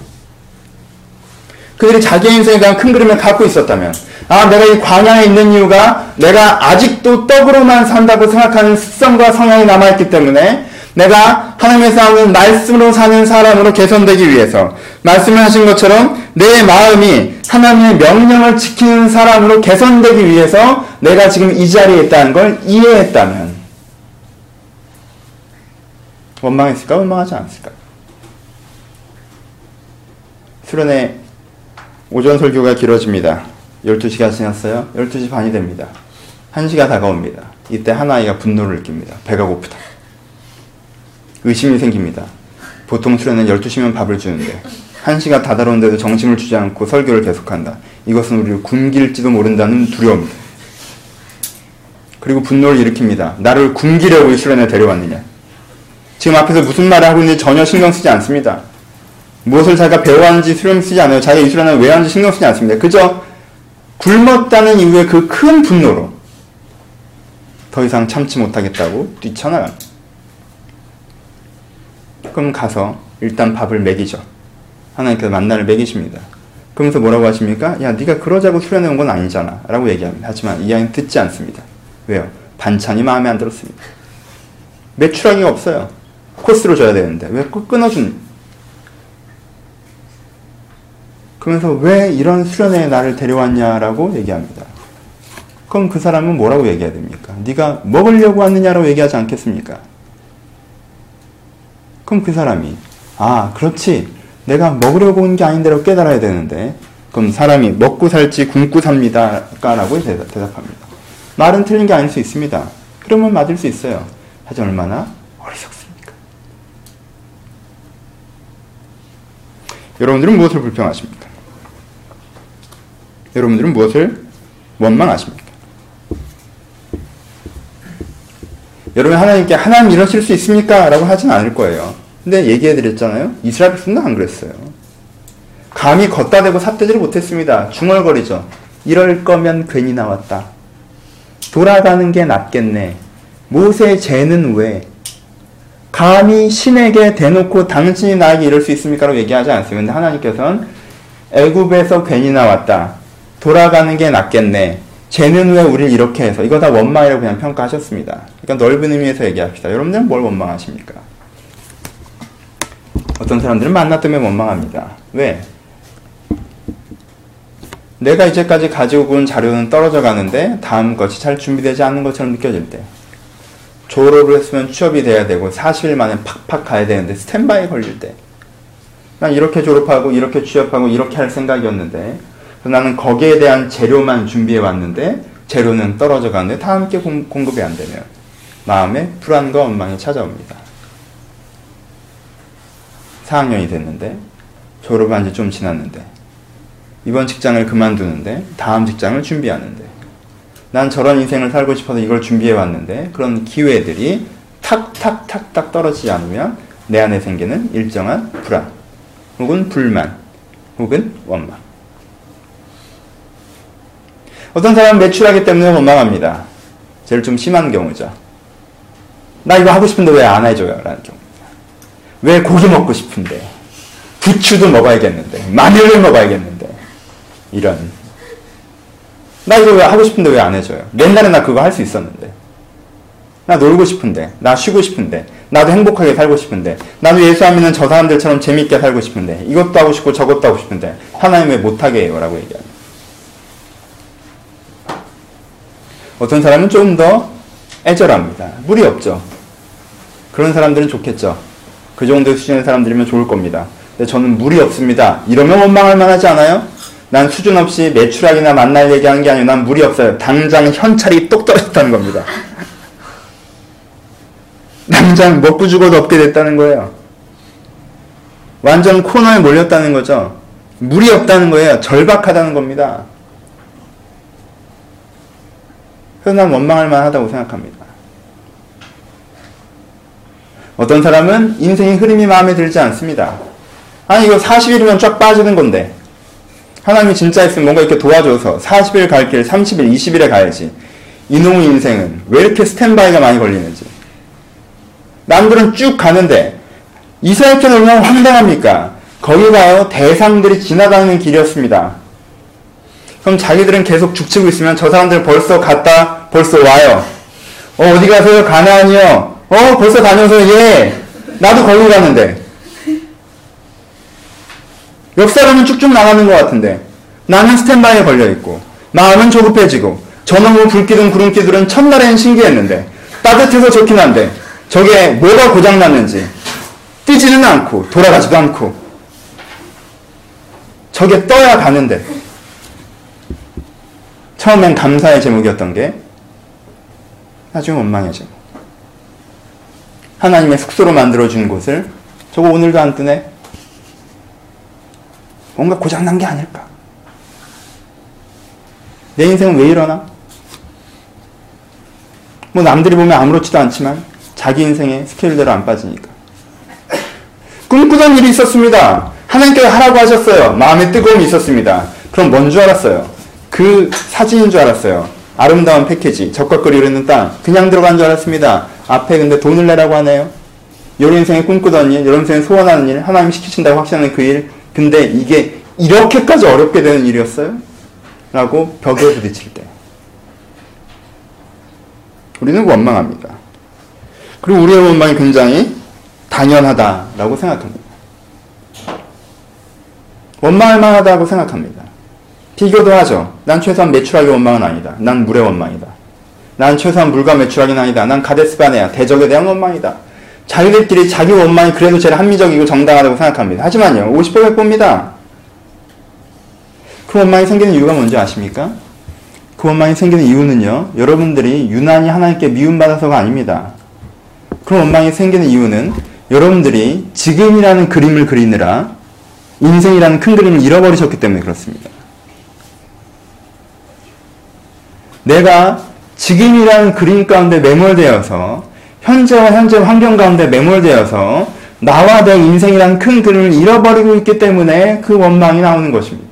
그들이 자기의 인생에 대한 큰 그림을 갖고 있었다면, 아, 내가 이 광야에 있는 이유가 내가 아직도 떡으로만 산다고 생각하는 습성과 성향이 남아있기 때문에 내가 하나님에서 하는 말씀으로 사는 사람으로 개선되기 위해서, 말씀을 하신 것처럼 내 마음이 하나님의 명령을 지키는 사람으로 개선되기 위해서 내가 지금 이 자리에 있다는 걸 이해했다면 원망했을까? 원망하지 않았을까? 수련회 오전 설교가 길어집니다. 열두 시가 지났어요. 열두 시 반이 됩니다. 한 시가 다가옵니다. 이때 한 아이가 분노를 느낍니다. 배가 고프다. 의심이 생깁니다. 보통 수련회는 열두 시면 밥을 주는데 한 시가 다다로운데도 정심을 주지 않고 설교를 계속한다. 이것은 우리를 굶길지도 모른다는 두려움입니다. 그리고 분노를 일으킵니다. 나를 굶기려고 이 수련회에 데려왔느냐. 지금 앞에서 무슨 말을 하고 있는지 전혀 신경 쓰지 않습니다. 무엇을 자기가 배워왔는지 신경 쓰지 않아요. 자기가 이 수련회에 왜 하는지 신경 쓰지 않습니다. 그저 굶었다는 이유의 그 큰 분노로 더 이상 참지 못하겠다고 뛰쳐나갑니다. 그럼 가서 일단 밥을 먹이죠. 하나님께서 만나를 먹이십니다. 그러면서 뭐라고 하십니까? 야, 네가 그러자고 수련해 온 건 아니잖아 라고 얘기합니다. 하지만 이 아이는 듣지 않습니다. 왜요? 반찬이 마음에 안 들었습니다. 매출하기가 없어요. 코스로 줘야 되는데 왜 꼭 끊어준? 그러면서 왜 이런 수련회에 나를 데려왔냐라고 얘기합니다. 그럼 그 사람은 뭐라고 얘기해야 됩니까? 네가 먹으려고 왔느냐라고 얘기하지 않겠습니까? 그럼 그 사람이 아 그렇지 내가 먹으려고 온 게 아닌데라고 깨달아야 되는데 그럼 사람이 먹고 살지 굶고 삽니다 라고 대답합니다. 말은 틀린 게 아닐 수 있습니다. 그러면 맞을 수 있어요. 하지만 얼마나 어리석습니까? 여러분들은 무엇을 불평하십니까? 여러분들은 무엇을 원망하십니까? 여러분 하나님께 하나님 이러실 수 있습니까? 라고 하진 않을 거예요. 근데 얘기해드렸잖아요. 이스라엘 백성도 안 그랬어요. 감히 걷다 대고 삿대질을 못했습니다. 중얼거리죠. 이럴 거면 괜히 나왔다. 돌아가는 게 낫겠네. 모세 죄는 왜? 감히 신에게 대놓고 당신이 나에게 이럴 수 있습니까? 라고 얘기하지 않습니다. 근데 하나님께서는 애굽에서 괜히 나왔다. 돌아가는 게 낫겠네. 쟤는 왜 우리를 이렇게 해서 이거 다 원망이라고 그냥 평가하셨습니다. 그러니까 넓은 의미에서 얘기합시다. 여러분들은 뭘 원망하십니까? 어떤 사람들은 만나 때문에 원망합니다. 왜? 내가 이제까지 가지고 온 자료는 떨어져 가는데 다음 것이 잘 준비되지 않는 것처럼 느껴질 때 졸업을 했으면 취업이 돼야 되고 사십 일 만에 팍팍 가야 되는데 스탠바이 걸릴 때 난 이렇게 졸업하고 이렇게 취업하고 이렇게 할 생각이었는데 나는 거기에 대한 재료만 준비해 왔는데 재료는 떨어져 가는데 다 함께 공, 공급이 안 되면 마음에 불안과 원망이 찾아옵니다. 사 학년이 됐는데 졸업한 지 좀 지났는데 이번 직장을 그만두는데 다음 직장을 준비하는데 난 저런 인생을 살고 싶어서 이걸 준비해 왔는데 그런 기회들이 탁탁탁탁 떨어지지 않으면 내 안에 생기는 일정한 불안 혹은 불만 혹은 원망. 어떤 사람은 매출하기 때문에 원망합니다. 제일 좀 심한 경우죠. 나 이거 하고 싶은데 왜 안 해줘요? 라는 경우입니다. 왜 고기 먹고 싶은데 부추도 먹어야겠는데 마늘을 먹어야겠는데 이런 나 이거 왜 하고 싶은데 왜 안 해줘요? 옛날에 나 그거 할 수 있었는데 나 놀고 싶은데 나 쉬고 싶은데 나도 행복하게 살고 싶은데 나도 예수 안 믿는 저 사람들처럼 재밌게 살고 싶은데 이것도 하고 싶고 저것도 하고 싶은데 하나님 왜 못하게 해요? 라고 얘기합니다. 어떤 사람은 좀 더 애절합니다. 무리 없죠. 그런 사람들은 좋겠죠. 그 정도의 수준의 사람들이면 좋을 겁니다. 근데 저는 무리 없습니다. 이러면 원망할 만하지 않아요? 난 수준 없이 매출하기나 만날 얘기하는 게 아니고 난 무리 없어요. 당장 현찰이 똑 떨어졌다는 겁니다. 당장 먹고 죽어도 없게 됐다는 거예요. 완전 코너에 몰렸다는 거죠. 무리 없다는 거예요. 절박하다는 겁니다. 그래서 난 원망할 만하다고 생각합니다. 어떤 사람은 인생의 흐름이 마음에 들지 않습니다. 아니 이거 사십 일이면 쫙 빠지는 건데 하나님이 진짜 있으면 뭔가 이렇게 도와줘서 사십 일 갈 길 삼십 일, 이십 일에 가야지. 이놈의 인생은 왜 이렇게 스탠바이가 많이 걸리는지. 남들은 쭉 가는데 이스라엘처럼 얼마나 황당합니까? 거기 가요 대상들이 지나가는 길이었습니다. 그럼 자기들은 계속 죽치고 있으면 저 사람들 벌써 갔다 벌써 와요. 어 어디 가세요? 가나안이요. 어 벌써 다녀서 예 나도 거기 가는데 옆 사람은 쭉쭉 나가는 것 같은데 나는 스탠바이에 걸려있고 마음은 조급해지고 저놈의 불기둥 구름기둥은 첫날엔 신기했는데 따뜻해서 좋긴 한데 저게 뭐가 고장났는지 뛰지는 않고 돌아가지도 않고 저게 떠야 가는데 처음엔 감사의 제목이었던 게 나중에 원망의 제목. 하나님의 숙소로 만들어준 곳을 저거 오늘도 안 뜨네? 뭔가 고장난 게 아닐까? 내 인생은 왜 이러나? 뭐 남들이 보면 아무렇지도 않지만 자기 인생에 스케일대로 안 빠지니까. 꿈꾸던 일이 있었습니다. 하나님께서 하라고 하셨어요. 마음에 뜨거움이 있었습니다. 그럼 뭔 줄 알았어요? 그 사진인 줄 알았어요. 아름다운 패키지, 적각거리로 있는 땅, 그냥 들어간 줄 알았습니다. 앞에 근데 돈을 내라고 하네요. 여러분 인생에 꿈꾸던 일, 여러분 인생에 소원하는 일, 하나님이 시키신다고 확신하는 그 일, 근데 이게 이렇게까지 어렵게 되는 일이었어요? 라고 벽에 부딪힐 때 우리는 원망합니다. 그리고 우리의 원망이 굉장히 당연하다라고 생각합니다. 원망할 만하다고 생각합니다. 비교도 하죠. 난 최소한 매출하기 원망은 아니다. 난 물의 원망이다. 난 최소한 물과 매출하기는 아니다. 난 가데스바네아, 대적에 대한 원망이다. 자기들끼리 자기 원망이 그래도 제일 합리적이고 정당하다고 생각합니다. 하지만요, 오십 퍼센트 백 퍼입니다. 그 원망이 생기는 이유가 뭔지 아십니까? 그 원망이 생기는 이유는요, 여러분들이 유난히 하나님께 미움받아서가 아닙니다. 그 원망이 생기는 이유는 여러분들이 지금이라는 그림을 그리느라 인생이라는 큰 그림을 잃어버리셨기 때문에 그렇습니다. 내가 지금이라는 그림 가운데 매몰되어서 현재와 현재 환경 가운데 매몰되어서 나와 내 인생이라는 큰 그림을 잃어버리고 있기 때문에 그 원망이 나오는 것입니다.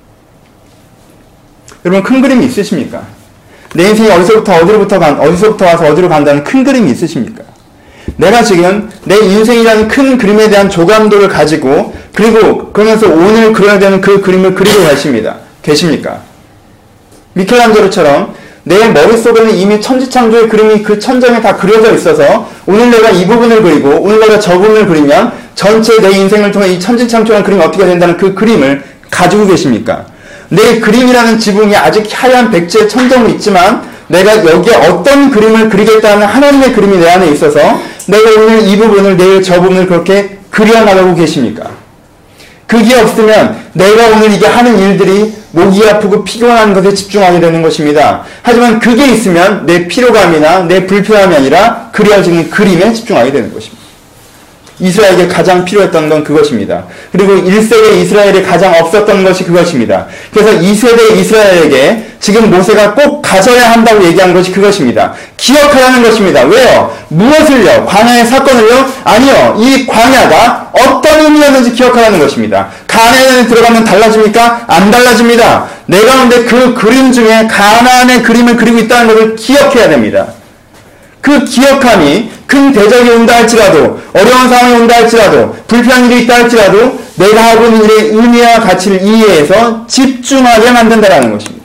여러분, 큰 그림이 있으십니까? 내 인생이 어디서부터 어디로부터 간, 어디서부터 와서 어디로 간다는 큰 그림이 있으십니까? 내가 지금 내 인생이라는 큰 그림에 대한 조감도를 가지고, 그리고 그러면서 오늘 그려야 되는 그 그림을 그리고 계십니다. 계십니까? 미켈란젤로처럼 내 머릿속에는 이미 천지창조의 그림이 그 천장에 다 그려져 있어서 오늘 내가 이 부분을 그리고 오늘 내가 저 부분을 그리면 전체 내 인생을 통해 이 천지창조라는 그림이 어떻게 된다는 그 그림을 가지고 계십니까? 내 그림이라는 지붕이 아직 하얀 백지의 천정은 있지만 내가 여기에 어떤 그림을 그리겠다는 하나님의 그림이 내 안에 있어서 내가 오늘 이 부분을 내일 저 부분을 그렇게 그려나가고 계십니까? 그게 없으면 내가 오늘 이게 하는 일들이 목이 아프고 피곤한 것에 집중하게 되는 것입니다. 하지만 그게 있으면 내 피로감이나 내 불편함이 아니라 그려지는 그림에 집중하게 되는 것입니다. 이스라엘에게 가장 필요했던 건 그것입니다. 그리고 일 세대 이스라엘에 가장 없었던 것이 그것입니다. 그래서 이 세대 이스라엘에게 지금 모세가 꼭 가져야 한다고 얘기한 것이 그것입니다. 기억하라는 것입니다. 왜요? 무엇을요? 광야의 사건을요? 아니요. 이 광야가 어떤 의미였는지 기억하라는 것입니다. 가나안에 들어가면 달라집니까? 안 달라집니다. 내 가운데 그 그림 중에 가나안의 그림을 그리고 있다는 것을 기억해야 됩니다. 그 기억함이 큰 대적이 온다 할지라도, 어려운 상황이 온다 할지라도, 불편한 일이 있다 할지라도 내가 하고 있는 일의 의미와 가치를 이해해서 집중하게 만든다는 것입니다.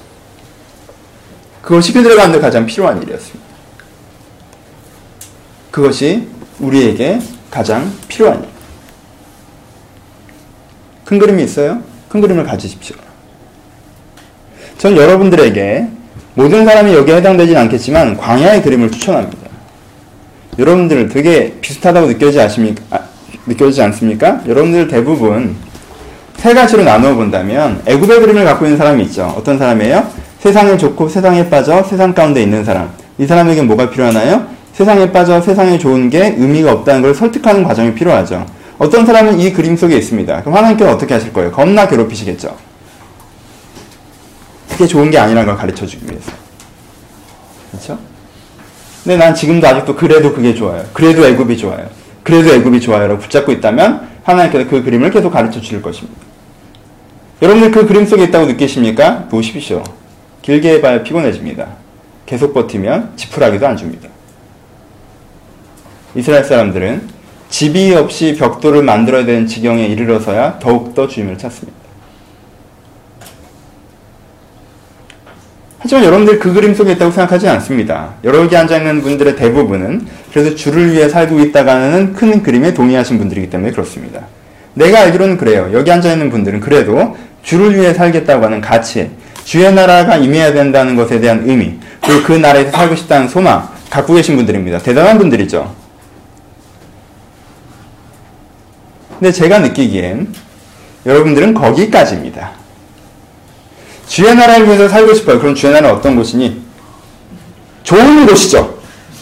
그것이 그들의 가운데 가장 필요한 일이었습니다. 그것이 우리에게 가장 필요한 일. 큰 그림이 있어요? 큰 그림을 가지십시오. 전 여러분들에게 모든 사람이 여기에 해당되진 않겠지만 광야의 그림을 추천합니다. 여러분들 되게 비슷하다고 느껴지지, 아십니까? 아, 느껴지지 않습니까? 여러분들 대부분 세 가지로 나누어 본다면 애굽의 그림을 갖고 있는 사람이 있죠. 어떤 사람이에요? 세상에 좋고 세상에 빠져 세상 가운데 있는 사람. 이 사람에게 뭐가 필요하나요? 세상에 빠져 세상에 좋은 게 의미가 없다는 걸 설득하는 과정이 필요하죠. 어떤 사람은 이 그림 속에 있습니다. 그럼 하나님께서 어떻게 하실 거예요? 겁나 괴롭히시겠죠. 그게 좋은 게 아니라는 걸 가르쳐주기 위해서. 그렇죠? 근데 난 지금도 아직도 그래도 그게 좋아요. 그래도 애굽이 좋아요. 그래도 애굽이 좋아요 라고 붙잡고 있다면 하나님께서 그 그림을 계속 가르쳐 줄 것입니다. 여러분들 그 그림 속에 있다고 느끼십니까? 보십시오. 길게 해봐야 피곤해집니다. 계속 버티면 지푸라기도 안 줍니다. 이스라엘 사람들은 집이 없이 벽돌을 만들어야 되는 지경에 이르러서야 더욱더 주님을 찾습니다. 하지만 여러분들 그 그림 속에 있다고 생각하지 않습니다. 여기 앉아있는 분들의 대부분은 그래서 주를 위해 살고 있다가는 큰 그림에 동의하신 분들이기 때문에 그렇습니다. 내가 알기로는 그래요. 여기 앉아있는 분들은 그래도 주를 위해 살겠다고 하는 가치, 주의 나라가 임해야 된다는 것에 대한 의미, 그리고 그 나라에서 살고 싶다는 소망 갖고 계신 분들입니다. 대단한 분들이죠. 근데 제가 느끼기엔 여러분들은 거기까지입니다. 주의 나라를 위해서 살고 싶어요. 그럼 주의 나라는 어떤 곳이니? 좋은 곳이죠.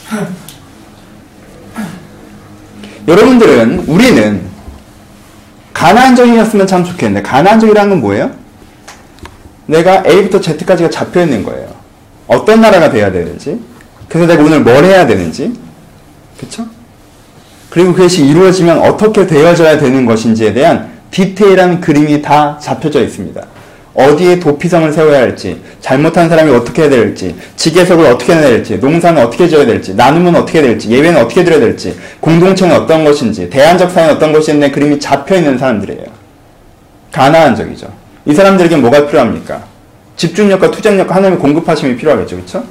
여러분들은, 우리는 가나안적이었으면 참 좋겠는데, 가나안적이라는 건 뭐예요? 내가 A부터 Z까지가 잡혀있는 거예요. 어떤 나라가 돼야 되는지, 그래서 내가 오늘 뭘 해야 되는지, 그쵸? 그리고 그것이 이루어지면 어떻게 되어져야 되는 것인지에 대한 디테일한 그림이 다 잡혀져 있습니다. 어디에 도피성을 세워야 할지, 잘못한 사람이 어떻게 해야 될지, 지계석을 어떻게 해야 될지, 농사는 어떻게 지어야 될지, 나눔은 어떻게 될지, 예배는 어떻게 드려야 될지, 공동체는 어떤 것인지, 대안적 사회는 어떤 것인지 그림이 잡혀있는 사람들이에요. 가나안적이죠. 이 사람들에게 뭐가 필요합니까? 집중력과 투쟁력과 하나님의 공급하심이 필요하겠죠. 그렇죠?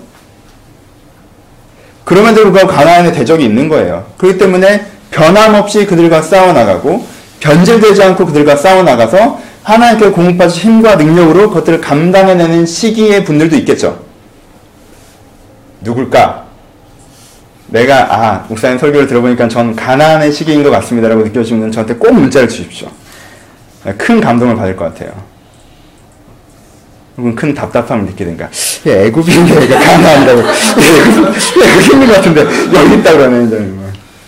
그럼에도 불구하고 가나안에 대적이 있는 거예요. 그렇기 때문에 변함없이 그들과 싸워나가고 변질되지 않고 그들과 싸워나가서 하나님께 공급받으신 힘과 능력으로 그것들을 감당해내는 시기의 분들도 있겠죠. 누굴까? 내가 아 목사님 설교를 들어보니까 전 가난의 시기인 것 같습니다 라고 느껴지는 분은 저한테 꼭 문자를 주십시오. 큰 감동을 받을 것 같아요. 혹은 큰 답답함을 느끼든가. 애굽인데 애가 가난한다고. 애굽 있는 것 같은데 여기 있다 그러네.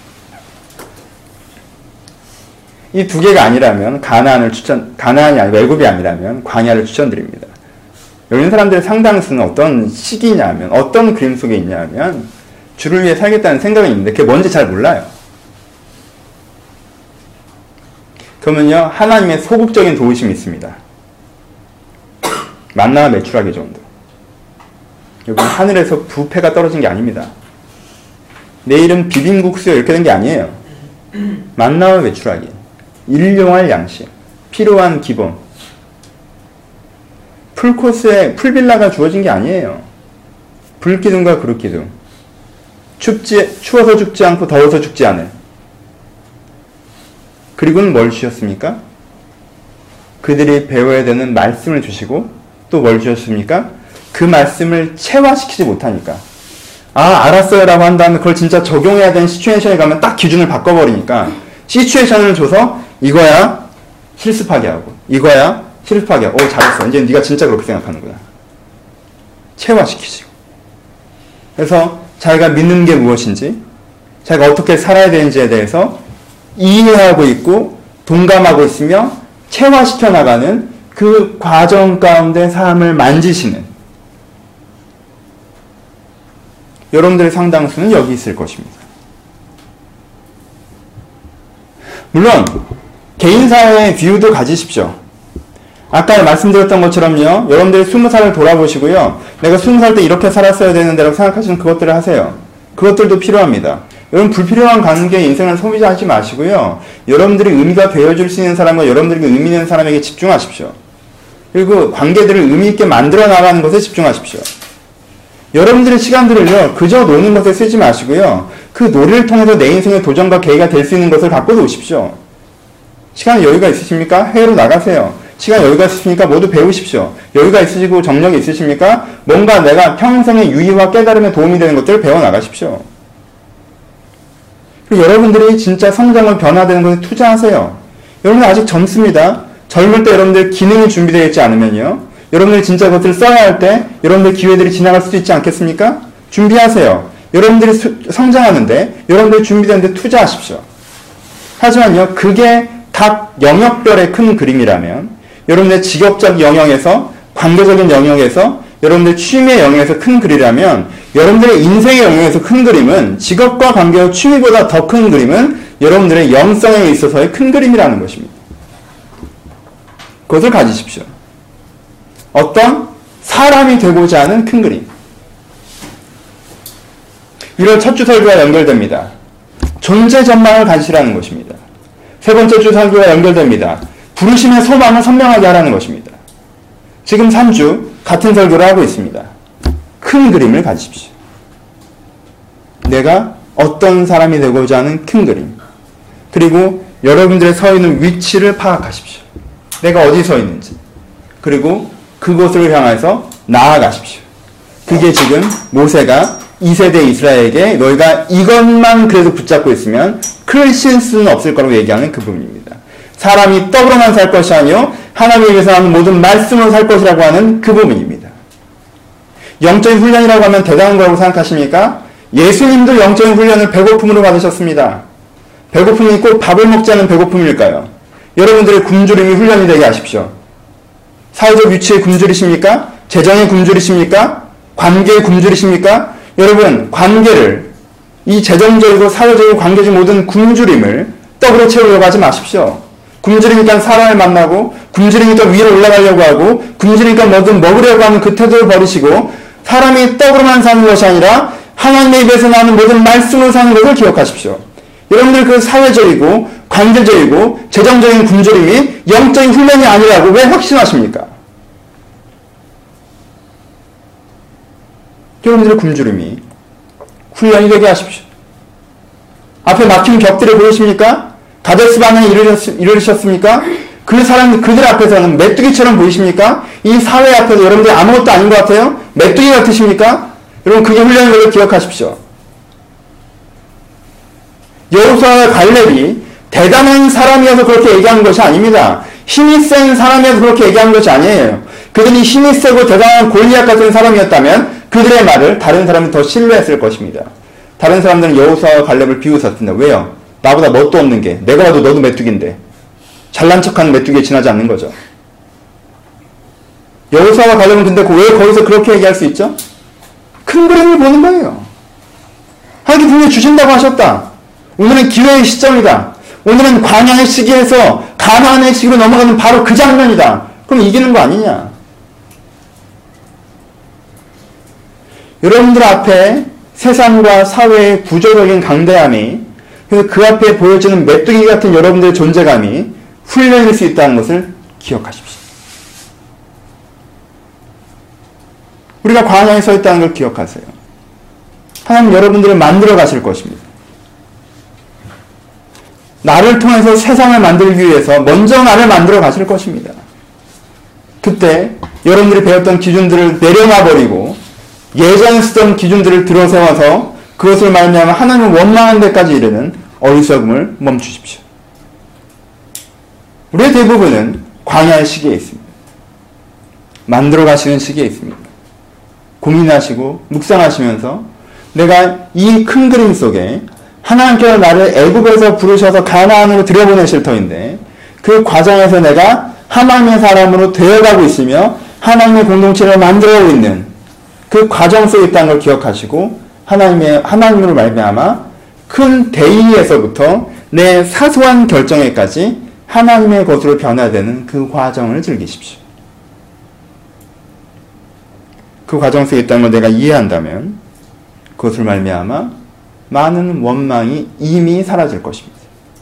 이 두 개가 아니라면 가나안을 추천, 가나안이 아니고 애굽이 아니라면 광야를 추천드립니다. 여기 있는 사람들의 상당수는 어떤 시기냐면, 어떤 그림 속에 있냐면, 주를 위해 살겠다는 생각이 있는데 그게 뭔지 잘 몰라요. 그러면요, 하나님의 소극적인 도우심이 있습니다. 만나와 메추라기 정도. 여기 하늘에서 부패가 떨어진 게 아닙니다. 내일은 비빔국수요 이렇게 된 게 아니에요. 만나와 메추라기. 일용할 양식, 필요한 기본. 풀코스에 풀빌라가 주어진 게 아니에요. 불기둥과 그릇기둥. 춥지, 추워서 죽지 않고 더워서 죽지 않을. 그리고는 뭘 주셨습니까? 그들이 배워야 되는 말씀을 주시고 또 뭘 주셨습니까? 그 말씀을 체화시키지 못하니까. 아, 알았어요 라고 한 다음에 그걸 진짜 적용해야 되는 시츄에이션에 가면 딱 기준을 바꿔버리니까 시츄에이션을 줘서 이거야 실습하게 하고 이거야 실습하게 하고 오 잘했어 이제 네가 진짜 그렇게 생각하는구나 체화시키시고 그래서 자기가 믿는 게 무엇인지 자기가 어떻게 살아야 되는지에 대해서 이해하고 있고 동감하고 있으며 체화시켜 나가는 그 과정 가운데 삶을 만지시는 여러분들의 상당수는 여기 있을 것입니다. 물론 개인사의 뷰도 가지십시오. 아까 말씀드렸던 것처럼요. 여러분들이 스무 살을 돌아보시고요. 내가 스무 살 때 이렇게 살았어야 되는데 라고 생각하시는 그것들을 하세요. 그것들도 필요합니다. 여러분 불필요한 관계에 인생을 소비하지 마시고요. 여러분들이 의미가 되어줄 수 있는 사람과 여러분들에게 의미 있는 사람에게 집중하십시오. 그리고 관계들을 의미 있게 만들어 나가는 것에 집중하십시오. 여러분들의 시간들을요. 그저 노는 것에 쓰지 마시고요. 그 놀이를 통해서 내 인생의 도전과 계기가 될 수 있는 것을 갖고 오십시오. 시간 여유가 있으십니까? 해외로 나가세요. 시간 여유가 있으십니까? 모두 배우십시오. 여유가 있으시고 정력이 있으십니까? 뭔가 내가 평생의 유의와 깨달음에 도움이 되는 것들을 배워나가십시오. 그리고 여러분들이 진짜 성장과 변화되는 것에 투자하세요. 여러분 아직 젊습니다. 젊을 때 여러분들 기능이 준비되어 있지 않으면요. 여러분들이 진짜 그것들을 써야 할 때 여러분들 기회들이 지나갈 수도 있지 않겠습니까? 준비하세요. 여러분들이 수, 성장하는데 여러분들이 준비되는데 투자하십시오. 하지만요. 그게 각 영역별의 큰 그림이라면 여러분들의 직업적 영역에서 관계적인 영역에서 여러분들의 취미의 영역에서 큰 그림이라면 여러분들의 인생의 영역에서 큰 그림은 직업과 관계와 취미보다 더 큰 그림은 여러분들의 영성에 있어서의 큰 그림이라는 것입니다. 그것을 가지십시오. 어떤 사람이 되고자 하는 큰 그림. 일월 첫 주 설교와 연결됩니다. 존재 전망을 가지시라는 것입니다. 세 번째 주 설교와 연결됩니다. 부르심의 소망을 선명하게 하라는 것입니다. 지금 삼 주 같은 설교를 하고 있습니다. 큰 그림을 가지십시오. 내가 어떤 사람이 되고자 하는 큰 그림. 그리고 여러분들의 서 있는 위치를 파악하십시오. 내가 어디 서 있는지. 그리고 그곳을 향해서 나아가십시오. 그게 지금 모세가 이 세대 이스라엘에게 너희가 이것만 그래도 붙잡고 있으면 큰 실수는 없을 거라고 얘기하는 그 부분입니다. 사람이 떡으로만 살 것이 아니요 하나님에 의해서 하는 모든 말씀으로 살 것이라고 하는 그 부분입니다. 영적인 훈련이라고 하면 대단한 거라고 생각하십니까? 예수님도 영적인 훈련을 배고픔으로 받으셨습니다. 배고픔이 꼭 밥을 먹지 않은 배고픔일까요? 여러분들의 굶주림이 훈련이 되게 하십시오. 사회적 위치의 굶주리십니까? 재정의 굶주리십니까? 관계의 굶주리십니까? 여러분 관계를 이 재정적이고 사회적이고 관계적 모든 굶주림을 떡으로 채우려고 하지 마십시오. 굶주리니까 사람을 만나고 굶주리니까 위로 올라가려고 하고 굶주리니까 뭐든 먹으려고 하는 그 태도를 버리시고 사람이 떡으로만 사는 것이 아니라 하나님의 입에서 나오는 모든 말씀으로 사는 것을 기억하십시오. 여러분들 그 사회적이고 관계적이고 재정적인 굶주림이 영적인 훈련이 아니라고 왜 확신하십니까? 여러분들의 굶주림이 훈련이 되게 하십시오. 앞에 막힌 벽들을 보이십니까? 가데스 반응에 이르셨, 이르셨습니까? 그 사람, 그들 앞에서는 메뚜기처럼 보이십니까? 이 사회 앞에서 여러분들이 아무것도 아닌 것 같아요? 메뚜기 같으십니까? 여러분, 그게 훈련인 걸 기억하십시오. 여호수아와 갈렙이 대단한 사람이어서 그렇게 얘기하는 것이 아닙니다. 힘이 센 사람이어서 그렇게 얘기하는 것이 아니에요. 그들이 힘이 세고 대단한 골리앗 같은 사람이었다면 그들의 말을 다른 사람이 더 신뢰했을 것입니다. 다른 사람들은 여호수아와 갈렙을 비웃었습니다. 왜요? 나보다 뭣도 없는 게, 내가 봐도 너도 메뚜기인데 잘난 척하는 메뚜기에 지나지 않는 거죠. 여호수아와 갈렙은 근데 왜 거기서 그렇게 얘기할 수 있죠? 큰 그림을 보는 거예요. 하나님 분명히 주신다고 하셨다. 오늘은 기회의 시점이다. 오늘은 광야의 시기에서 가나안의 시기로 넘어가는 바로 그 장면이다. 그럼 이기는 거 아니냐? 여러분들 앞에 세상과 사회의 구조적인 강대함이, 그래서 그 앞에 보여지는 메뚜기 같은 여러분들의 존재감이 훈련일 수 있다는 것을 기억하십시오. 우리가 광야에 서 있다는 걸 기억하세요. 하나님 여러분들을 만들어 가실 것입니다. 나를 통해서 세상을 만들기 위해서 먼저 나를 만들어 가실 것입니다. 그때 여러분들이 배웠던 기준들을 내려놔 버리고 예전에 쓰던 기준들을 들어세워서 그것을 말미암아 하나님을 원망하는 데까지 이르는 어리석음을 멈추십시오. 우리의 대부분은 광야의 시기에 있습니다. 만들어 가시는 시기에 있습니다. 고민하시고 묵상하시면서 내가 이 큰 그림 속에 하나님께서 나를 애굽에서 부르셔서 가나안으로 들여보내실 터인데 그 과정에서 내가 하나님의 사람으로 되어가고 있으며 하나님의 공동체를 만들어가고 있는 그 과정 속에 있다는 걸 기억하시고 하나님의, 하나님으로 말미암아 큰 대의에서부터 내 사소한 결정에까지 하나님의 것으로 변화되는 그 과정을 즐기십시오. 그 과정 속에 있다는 걸 내가 이해한다면 그것을 말미암아 많은 원망이 이미 사라질 것입니다.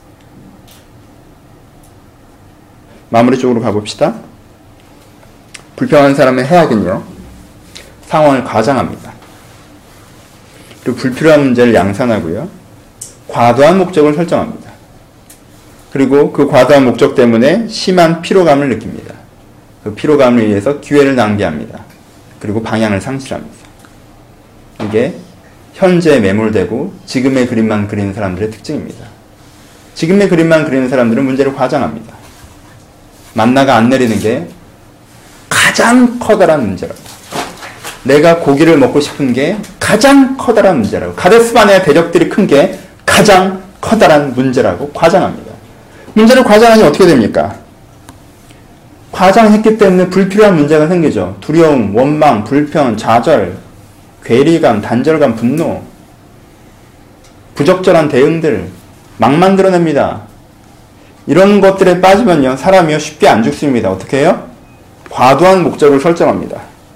마무리 쪽으로 가봅시다. 불평하는 사람의 해악은요, 상황을 과장합니다. 그리고 불필요한 문제를 양산하고요, 과도한 목적을 설정합니다. 그리고 그 과도한 목적 때문에 심한 피로감을 느낍니다. 그 피로감을 위해서 기회를 낭비합니다. 그리고 방향을 상실합니다. 이게 현재에 매몰되고 지금의 그림만 그리는 사람들의 특징입니다. 지금의 그림만 그리는 사람들은 문제를 과장합니다. 만나가 안 내리는 게 가장 커다란 문제라고. 내가 고기를 먹고 싶은 게 가장 커다란 문제라고. 가데스바네아 대적들이 큰 게 가장 커다란 문제라고 과장합니다. 문제를 과장하니 어떻게 됩니까? 과장했기 때문에 불필요한 문제가 생기죠. 두려움, 원망, 불평, 좌절, 괴리감, 단절감, 분노, 부적절한 대응들 막 만들어냅니다. 이런 것들에 빠지면요, 사람이요 쉽게 안 죽습니다. 어떻게 해요? 과도한 목적을 설정합니다.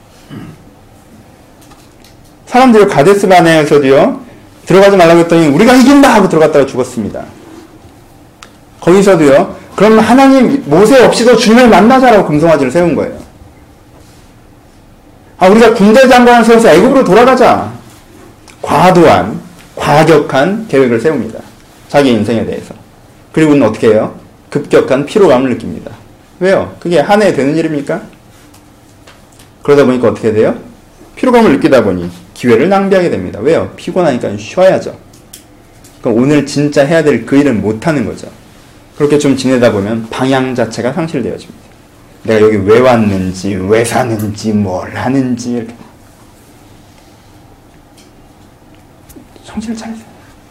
사람들이 가데스바네아에서도요, 들어가지 말라고 했더니 우리가 이긴다 하고 들어갔다가 죽었습니다. 거기서도요, 그럼 하나님 모세 없이도 주님을 만나자라고 금송아지를 세운 거예요. 아, 우리가 군대 장관을 세워서 애굽으로 돌아가자. 과도한, 과격한 계획을 세웁니다. 자기 인생에 대해서. 그리고는 어떻게 해요? 급격한 피로감을 느낍니다. 왜요? 그게 한 해에 되는 일입니까? 그러다 보니까 어떻게 돼요? 피로감을 느끼다 보니 기회를 낭비하게 됩니다. 왜요? 피곤하니까 쉬어야죠. 그럼 오늘 진짜 해야 될 그 일을 못하는 거죠. 그렇게 좀 지내다 보면 방향 자체가 상실되어집니다. 내가 여기 왜 왔는지, 왜 사는지, 뭘 하는지, 이렇게. 정신을 차리세요.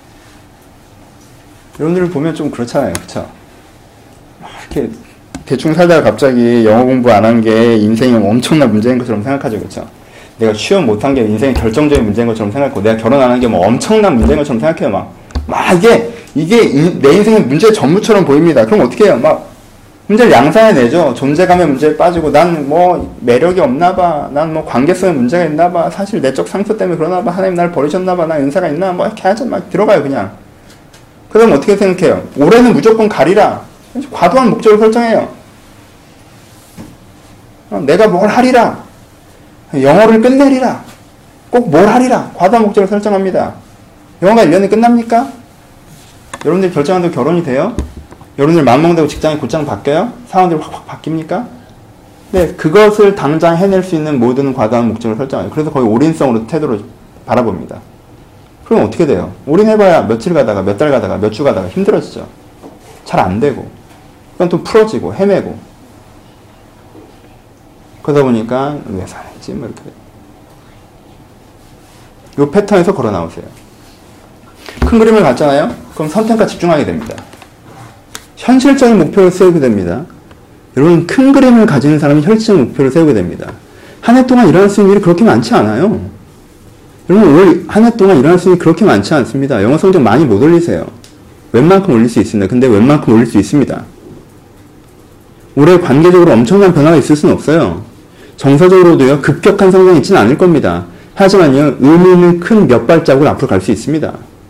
여러분들을 보면 좀 그렇잖아요. 그쵸? 이렇게 대충 살다가 갑자기 영어 공부 안 한 게 인생이 엄청난 문제인 것처럼 생각하죠. 그쵸? 내가 취업 못한 게 인생의 결정적인 문제인 것처럼 생각하고, 내가 결혼 안 한 게 뭐 엄청난 문제인 것처럼 생각해요. 막, 막 이게, 이게 인, 내 인생의 문제의 전부처럼 보입니다. 그럼 어떻게 해요? 막, 문제를 양산해내죠. 존재감의 문제에 빠지고, 난 뭐 매력이 없나봐, 난 뭐 관계성에 문제가 있나봐, 사실 내적 상처 때문에 그러나봐, 하나님 날 버리셨나봐, 나 은사가 있나, 뭐 이렇게 하죠. 막 들어가요, 그냥. 그럼 어떻게 생각해요? 올해는 무조건 가리라. 과도한 목적을 설정해요. 어, 내가 뭘 하리라. 영어를 끝내리라. 꼭 뭘 하리라. 과도한 목적을 설정합니다. 영어가 일 년에 끝납니까? 여러분들이 결정한다고 결혼이 돼요? 여러분들 마음먹는다고 직장이 곧장 바뀌어요? 상황들이 확확 바뀝니까? 네, 그것을 당장 해낼 수 있는 모든 과도한 목적을 설정해요. 그래서 거의 올인성으로 태도를 바라봅니다. 그럼 어떻게 돼요? 올인해봐야 며칠 가다가 몇 달 가다가 몇 주 가다가 힘들어지죠. 잘 안 되고 그건 또 풀어지고 헤매고 그러다 보니까 왜 사는지 뭐 이렇게 돼요. 이 패턴에서 걸어 나오세요. 큰 그림을 봤잖아요? 그럼 선택과 집중하게 됩니다. 현실적인 목표를 세우게 됩니다. 여러분, 큰 그림을 가지는 사람이 현실적인 목표를 세우게 됩니다. 한 해 동안 일어날 수 있는 일이 그렇게 많지 않아요. 여러분, 올 한 해 동안 일어날 수 있는 일이 그렇게 많지 않습니다. 영어 성적 많이 못 올리세요. 웬만큼 올릴 수 있습니다. 근데 웬만큼 올릴 수 있습니다. 올해 관계적으로 엄청난 변화가 있을 수는 없어요. 정서적으로도요, 급격한 성장이 있지는 않을 겁니다. 하지만요, 의미 있는 큰 몇 발자국을 앞으로 갈 수 있습니다.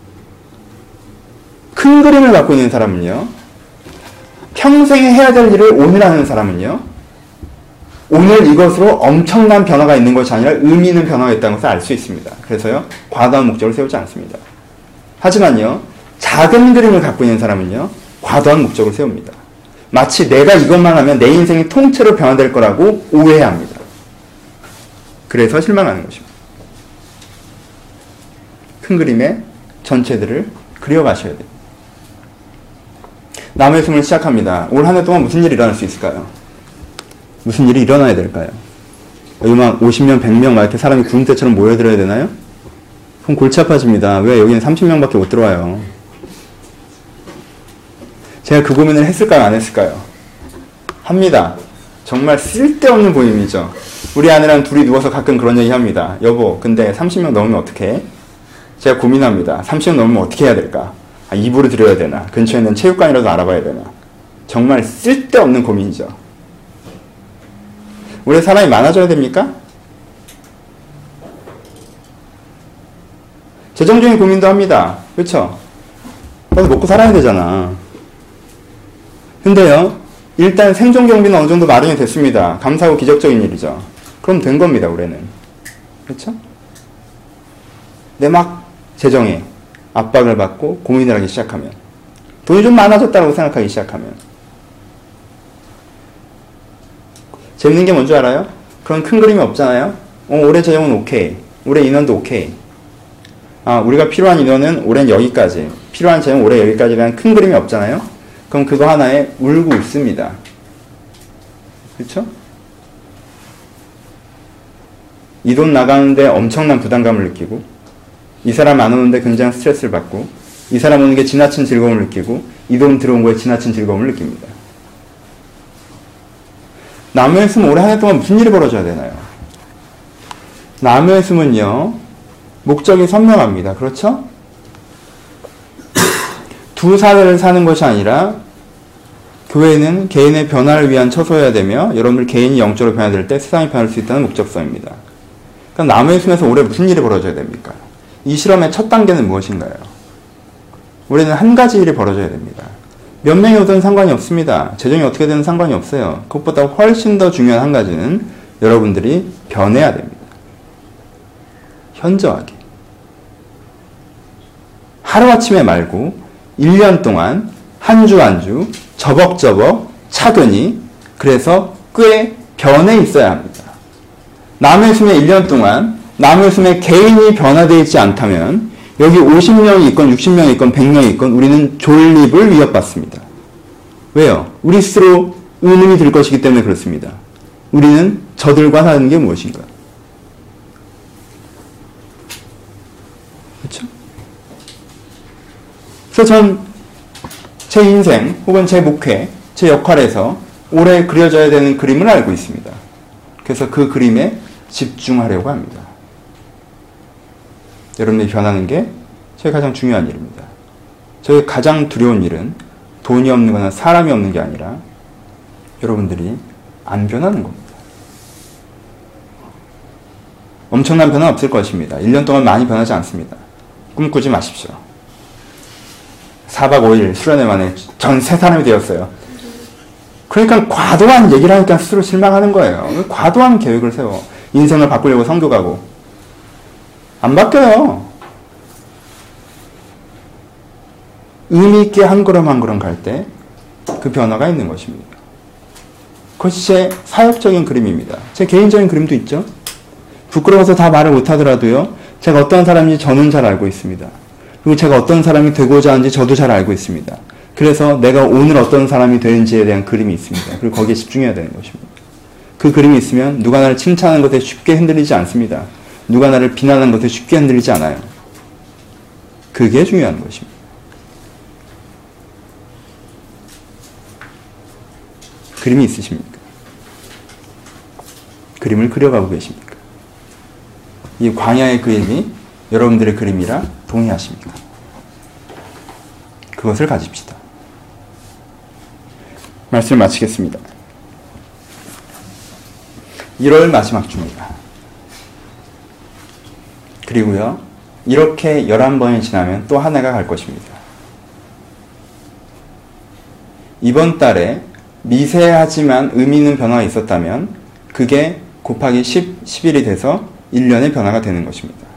큰 그림을 갖고 있는 사람은요, 평생에 해야 될 일을 오늘 하는 사람은요, 오늘 이것으로 엄청난 변화가 있는 것이 아니라 의미 있는 변화가 있다는 것을 알 수 있습니다. 그래서요, 과도한 목적을 세우지 않습니다. 하지만요, 작은 그림을 갖고 있는 사람은요, 과도한 목적을 세웁니다. 마치 내가 이것만 하면 내 인생이 통째로 변화될 거라고 오해합니다. 그래서 실망하는 것입니다. 큰 그림의 전체들을 그려가셔야 돼요. 남의 숨을 시작합니다. 올 한 해 동안 무슨 일이 일어날 수 있을까요? 무슨 일이 일어나야 될까요? 여기 막 오십 명, 백 명 막 이렇게 사람이 구름대처럼 모여들어야 되나요? 그럼 골치 아파집니다. 왜 여기는 삼십 명밖에 못 들어와요? 제가 그 고민을 했을까요? 안 했을까요? 합니다. 정말 쓸데없는 고민이죠. 우리 아내랑 둘이 누워서 가끔 그런 얘기 합니다. 여보, 근데 삼십 명 넘으면 어떡해? 제가 고민합니다. 삼십 명 넘으면 어떻게 해야 될까? 아, 입으로 드려야 되나? 근처에 있는 체육관이라도 알아봐야 되나? 정말 쓸데없는 고민이죠. 우리 사람이 많아져야 됩니까? 재정적인 고민도 합니다. 그렇죠? 나도 먹고 살아야 되잖아. 근데요, 일단 생존 경비는 어느 정도 마련이 됐습니다. 감사하고 기적적인 일이죠. 그럼 된 겁니다, 올해는. 그렇죠? 내 막 재정에 압박을 받고 고민을 하기 시작하면, 돈이 좀 많아졌다고 생각하기 시작하면, 재밌는 게 뭔지 알아요? 그런 큰 그림이 없잖아요? 어, 올해 재정은 오케이. 올해 인원도 오케이. 아, 우리가 필요한 인원은 올해는 여기까지. 필요한 재정 올해 여기까지에 대한 큰 그림이 없잖아요? 그럼 그거 하나에 울고 있습니다. 그렇죠? 이 돈 나가는데 엄청난 부담감을 느끼고, 이 사람 안 오는데 굉장히 스트레스를 받고, 이 사람 오는 게 지나친 즐거움을 느끼고, 이 돈 들어온 거에 지나친 즐거움을 느낍니다. 남의 숨 올해 한 해 동안 무슨 일이 벌어져야 되나요? 남의 숨은요, 목적이 선명합니다. 그렇죠? 두 사회를 사는 것이 아니라 교회는 개인의 변화를 위한 처소여야 되며 여러분들 개인이 영적으로 변화될 때 세상이 변할 수 있다는 목적성입니다. 그럼 남의 숨에서 올해 무슨 일이 벌어져야 됩니까? 이 실험의 첫 단계는 무엇인가요? 올해는 한 가지 일이 벌어져야 됩니다. 몇 명이 오든 상관이 없습니다. 재정이 어떻게 되든 상관이 없어요. 그것보다 훨씬 더 중요한 한 가지는 여러분들이 변해야 됩니다. 현저하게. 하루아침에 말고 일 년 동안 한 주 한 주 저벅저벅 차근히 그래서 꽤 변해 있어야 합니다. 남의 숨에 일 년 동안 남의 숨에 개인이 변화되어 있지 않다면 여기 오십 명이 있건 육십 명이 있건 백 명이 있건 우리는 존립을 위협받습니다. 왜요? 우리 스스로 의문이 들 것이기 때문에 그렇습니다. 우리는 저들과 사는 게 무엇인가? 그렇죠? 그래서 전 제 인생 혹은 제 목회, 제 역할에서 올해 그려져야 되는 그림을 알고 있습니다. 그래서 그 그림에 집중하려고 합니다. 여러분들이 변하는 게 저희 가장 중요한 일입니다. 저희 가장 두려운 일은 돈이 없는 거나 사람이 없는 게 아니라 여러분들이 안 변하는 겁니다. 엄청난 변화는 없을 것입니다. 일 년 동안 많이 변하지 않습니다. 꿈꾸지 마십시오. 사 박 오 일 수련회 만에 전 세 사람이 되었어요. 그러니까 과도한 얘기를 하니까 스스로 실망하는 거예요. 과도한 계획을 세워. 인생을 바꾸려고 선교 가고. 안 바뀌어요. 의미 있게 한 걸음 한 걸음 갈 때 그 변화가 있는 것입니다. 그것이 제 사역적인 그림입니다. 제 개인적인 그림도 있죠. 부끄러워서 다 말을 못하더라도요, 제가 어떤 사람인지 저는 잘 알고 있습니다. 그리고 제가 어떤 사람이 되고자 하는지 저도 잘 알고 있습니다. 그래서 내가 오늘 어떤 사람이 되는지에 대한 그림이 있습니다. 그리고 거기에 집중해야 되는 것입니다. 그 그림이 있으면 누가 나를 칭찬하는 것에 쉽게 흔들리지 않습니다. 누가 나를 비난하는 것에 쉽게 흔들리지 않아요. 그게 중요한 것입니다. 그림이 있으십니까? 그림을 그려가고 계십니까? 이 광야의 그림이 여러분들의 그림이라 동의하십니까? 그것을 가집시다. 말씀을 마치겠습니다. 일월 마지막 주입니다. 그리고요, 이렇게 열한 번이 지나면 또 한 해가 갈 것입니다. 이번 달에 미세하지만 의미 있는 변화가 있었다면 그게 곱하기 십, 십일이 돼서 일 년의 변화가 되는 것입니다.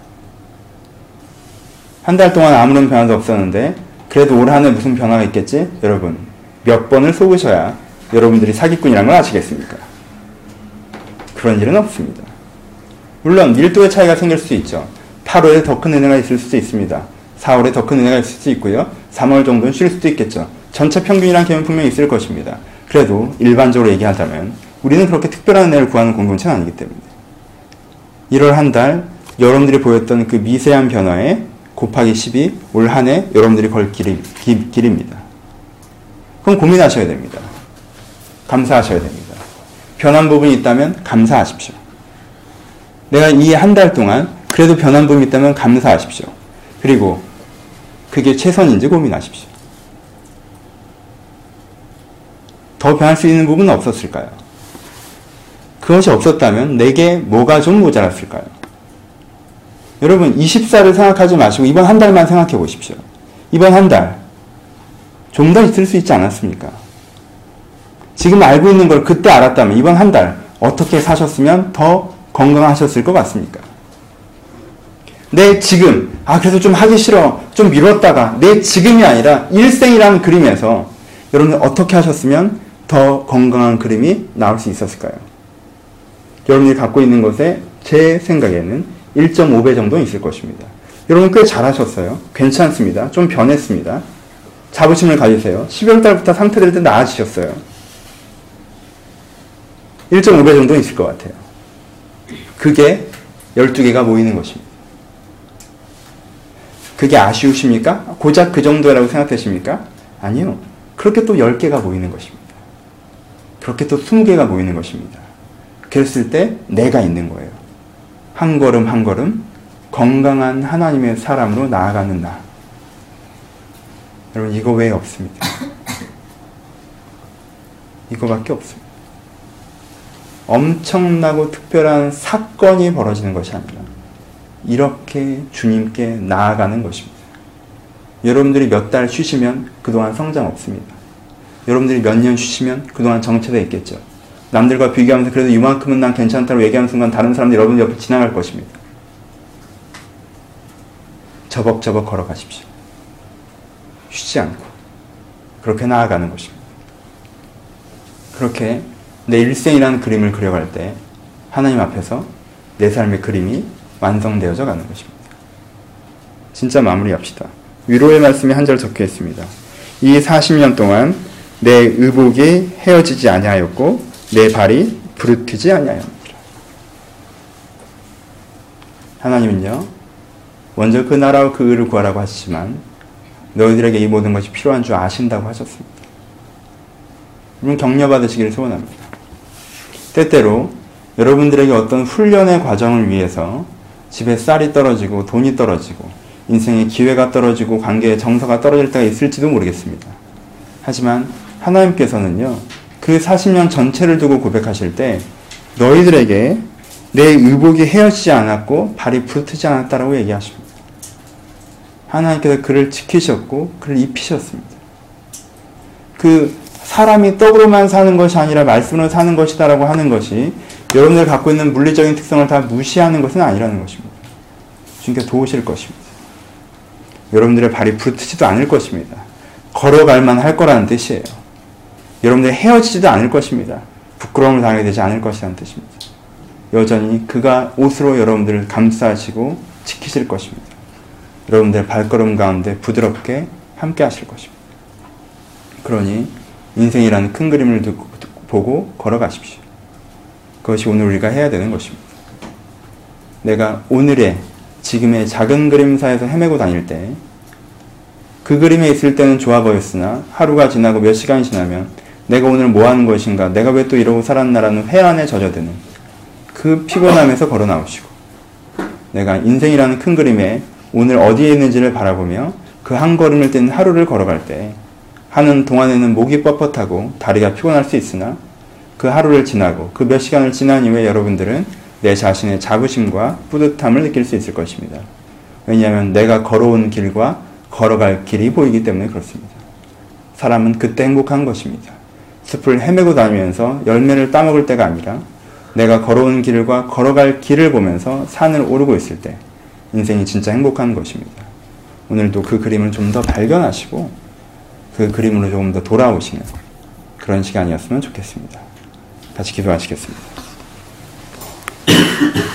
한 달 동안 아무런 변화도 없었는데 그래도 올 한 해 무슨 변화가 있겠지? 여러분, 몇 번을 속으셔야 여러분들이 사기꾼이라는 걸 아시겠습니까? 그런 일은 없습니다. 물론 밀도의 차이가 생길 수 있죠. 팔월에 더 큰 은혜가 있을 수도 있습니다. 사월에 더 큰 은혜가 있을 수도 있고요. 삼월 정도는 쉴 수도 있겠죠. 전체 평균이란 개념은 분명히 있을 것입니다. 그래도 일반적으로 얘기하자면 우리는 그렇게 특별한 은혜를 구하는 공동체는 아니기 때문에 일월 한 달 여러분들이 보였던 그 미세한 변화에 곱하기 십이 올 한 해 여러분들이 걸 길이, 기, 길입니다. 그럼 고민하셔야 됩니다. 감사하셔야 됩니다. 변한 부분이 있다면 감사하십시오. 내가 이 한 달 동안 그래도 변한 부분이 있다면 감사하십시오. 그리고 그게 최선인지 고민하십시오. 더 변할 수 있는 부분은 없었을까요? 그것이 없었다면 내게 뭐가 좀 모자랐을까요? 여러분, 이십사를 생각하지 마시고 이번 한 달만 생각해 보십시오. 이번 한 달 좀 더 있을 수 있지 않았습니까? 지금 알고 있는 걸 그때 알았다면 이번 한 달 어떻게 사셨으면 더 건강하셨을 것 같습니까? 내 지금, 아 그래서 좀 하기 싫어, 좀 미뤘다가 내 지금이 아니라 일생이라는 그림에서 여러분 어떻게 하셨으면 더 건강한 그림이 나올 수 있었을까요? 여러분이 갖고 있는 것에 제 생각에는 일 점 오 배 정도 있을 것입니다. 여러분 꽤 잘하셨어요. 괜찮습니다. 좀 변했습니다. 자부심을 가지세요. 십이월 달부터 상태들 때 나아지셨어요. 일 점 오 배 정도 있을 것 같아요. 그게 열두 개가 모이는 것입니다. 그게 아쉬우십니까? 고작 그 정도라고 생각되십니까? 아니요. 그렇게 또 열 개가 모이는 것입니다. 그렇게 또 스무 개가 모이는 것입니다. 그랬을 때 내가 있는 거예요. 한 걸음 한 걸음 건강한 하나님의 사람으로 나아가는 나. 여러분, 이거 외에 없습니다. 이거밖에 없습니다. 엄청나고 특별한 사건이 벌어지는 것이 아니라 이렇게 주님께 나아가는 것입니다. 여러분들이 몇 달 쉬시면 그동안 성장 없습니다. 여러분들이 몇 년 쉬시면 그동안 정체되어 있겠죠. 남들과 비교하면서 그래도 이만큼은 난 괜찮다고 얘기하는 순간 다른 사람들이 여러분 옆에 지나갈 것입니다. 저벅저벅 걸어가십시오. 쉬지 않고 그렇게 나아가는 것입니다. 그렇게 내 일생이라는 그림을 그려갈 때 하나님 앞에서 내 삶의 그림이 완성되어져 가는 것입니다. 진짜 마무리합시다. 위로의 말씀이 한 절 적혀 있습니다. 이 사십 년 동안 내 의복이 헤어지지 아니하였고 내 발이 부르트지 아니하였느니라. 하나님은요, 먼저 그 나라와 그 의를 구하라고 하시지만 너희들에게 이 모든 것이 필요한 줄 아신다고 하셨습니다. 여러분 격려받으시기를 소원합니다. 때때로 여러분들에게 어떤 훈련의 과정을 위해서 집에 쌀이 떨어지고 돈이 떨어지고 인생의 기회가 떨어지고 관계의 정서가 떨어질 때가 있을지도 모르겠습니다. 하지만 하나님께서는요, 그 사십 년 전체를 두고 고백하실 때 너희들에게 내 의복이 헤어지지 않았고 발이 부르트지 않았다라고 얘기하십니다. 하나님께서 그를 지키셨고 그를 입히셨습니다. 그 사람이 떡으로만 사는 것이 아니라 말씀으로 사는 것이다라고 하는 것이 여러분들 갖고 있는 물리적인 특성을 다 무시하는 것은 아니라는 것입니다. 주님께서 도우실 것입니다. 여러분들의 발이 부르트지도 않을 것입니다. 걸어갈만 할 거라는 뜻이에요. 여러분들이 헤어지지도 않을 것입니다. 부끄러움을 당하게 되지 않을 것이라는 뜻입니다. 여전히 그가 옷으로 여러분들을 감싸시고 지키실 것입니다. 여러분들의 발걸음 가운데 부드럽게 함께 하실 것입니다. 그러니 인생이라는 큰 그림을 두고, 보고 걸어가십시오. 그것이 오늘 우리가 해야 되는 것입니다. 내가 오늘의 지금의 작은 그림사에서 헤매고 다닐 때 그 그림에 있을 때는 좋아 보였으나 하루가 지나고 몇 시간이 지나면 내가 오늘 뭐 하는 것인가, 내가 왜 또 이러고 살았나라는 회한에 젖어드는 그 피곤함에서 걸어 나오시고, 내가 인생이라는 큰 그림에 오늘 어디에 있는지를 바라보며 그 한 걸음을 뛴 하루를 걸어갈 때 하는 동안에는 목이 뻣뻣하고 다리가 피곤할 수 있으나 그 하루를 지나고 그 몇 시간을 지난 이후에 여러분들은 내 자신의 자부심과 뿌듯함을 느낄 수 있을 것입니다. 왜냐하면 내가 걸어온 길과 걸어갈 길이 보이기 때문에 그렇습니다. 사람은 그때 행복한 것입니다. 숲을 헤매고 다니면서 열매를 따먹을 때가 아니라 내가 걸어온 길과 걸어갈 길을 보면서 산을 오르고 있을 때 인생이 진짜 행복한 것입니다. 오늘도 그 그림을 좀 더 발견하시고 그 그림으로 조금 더 돌아오시는 그런 시간이었으면 좋겠습니다. 같이 기도하시겠습니다.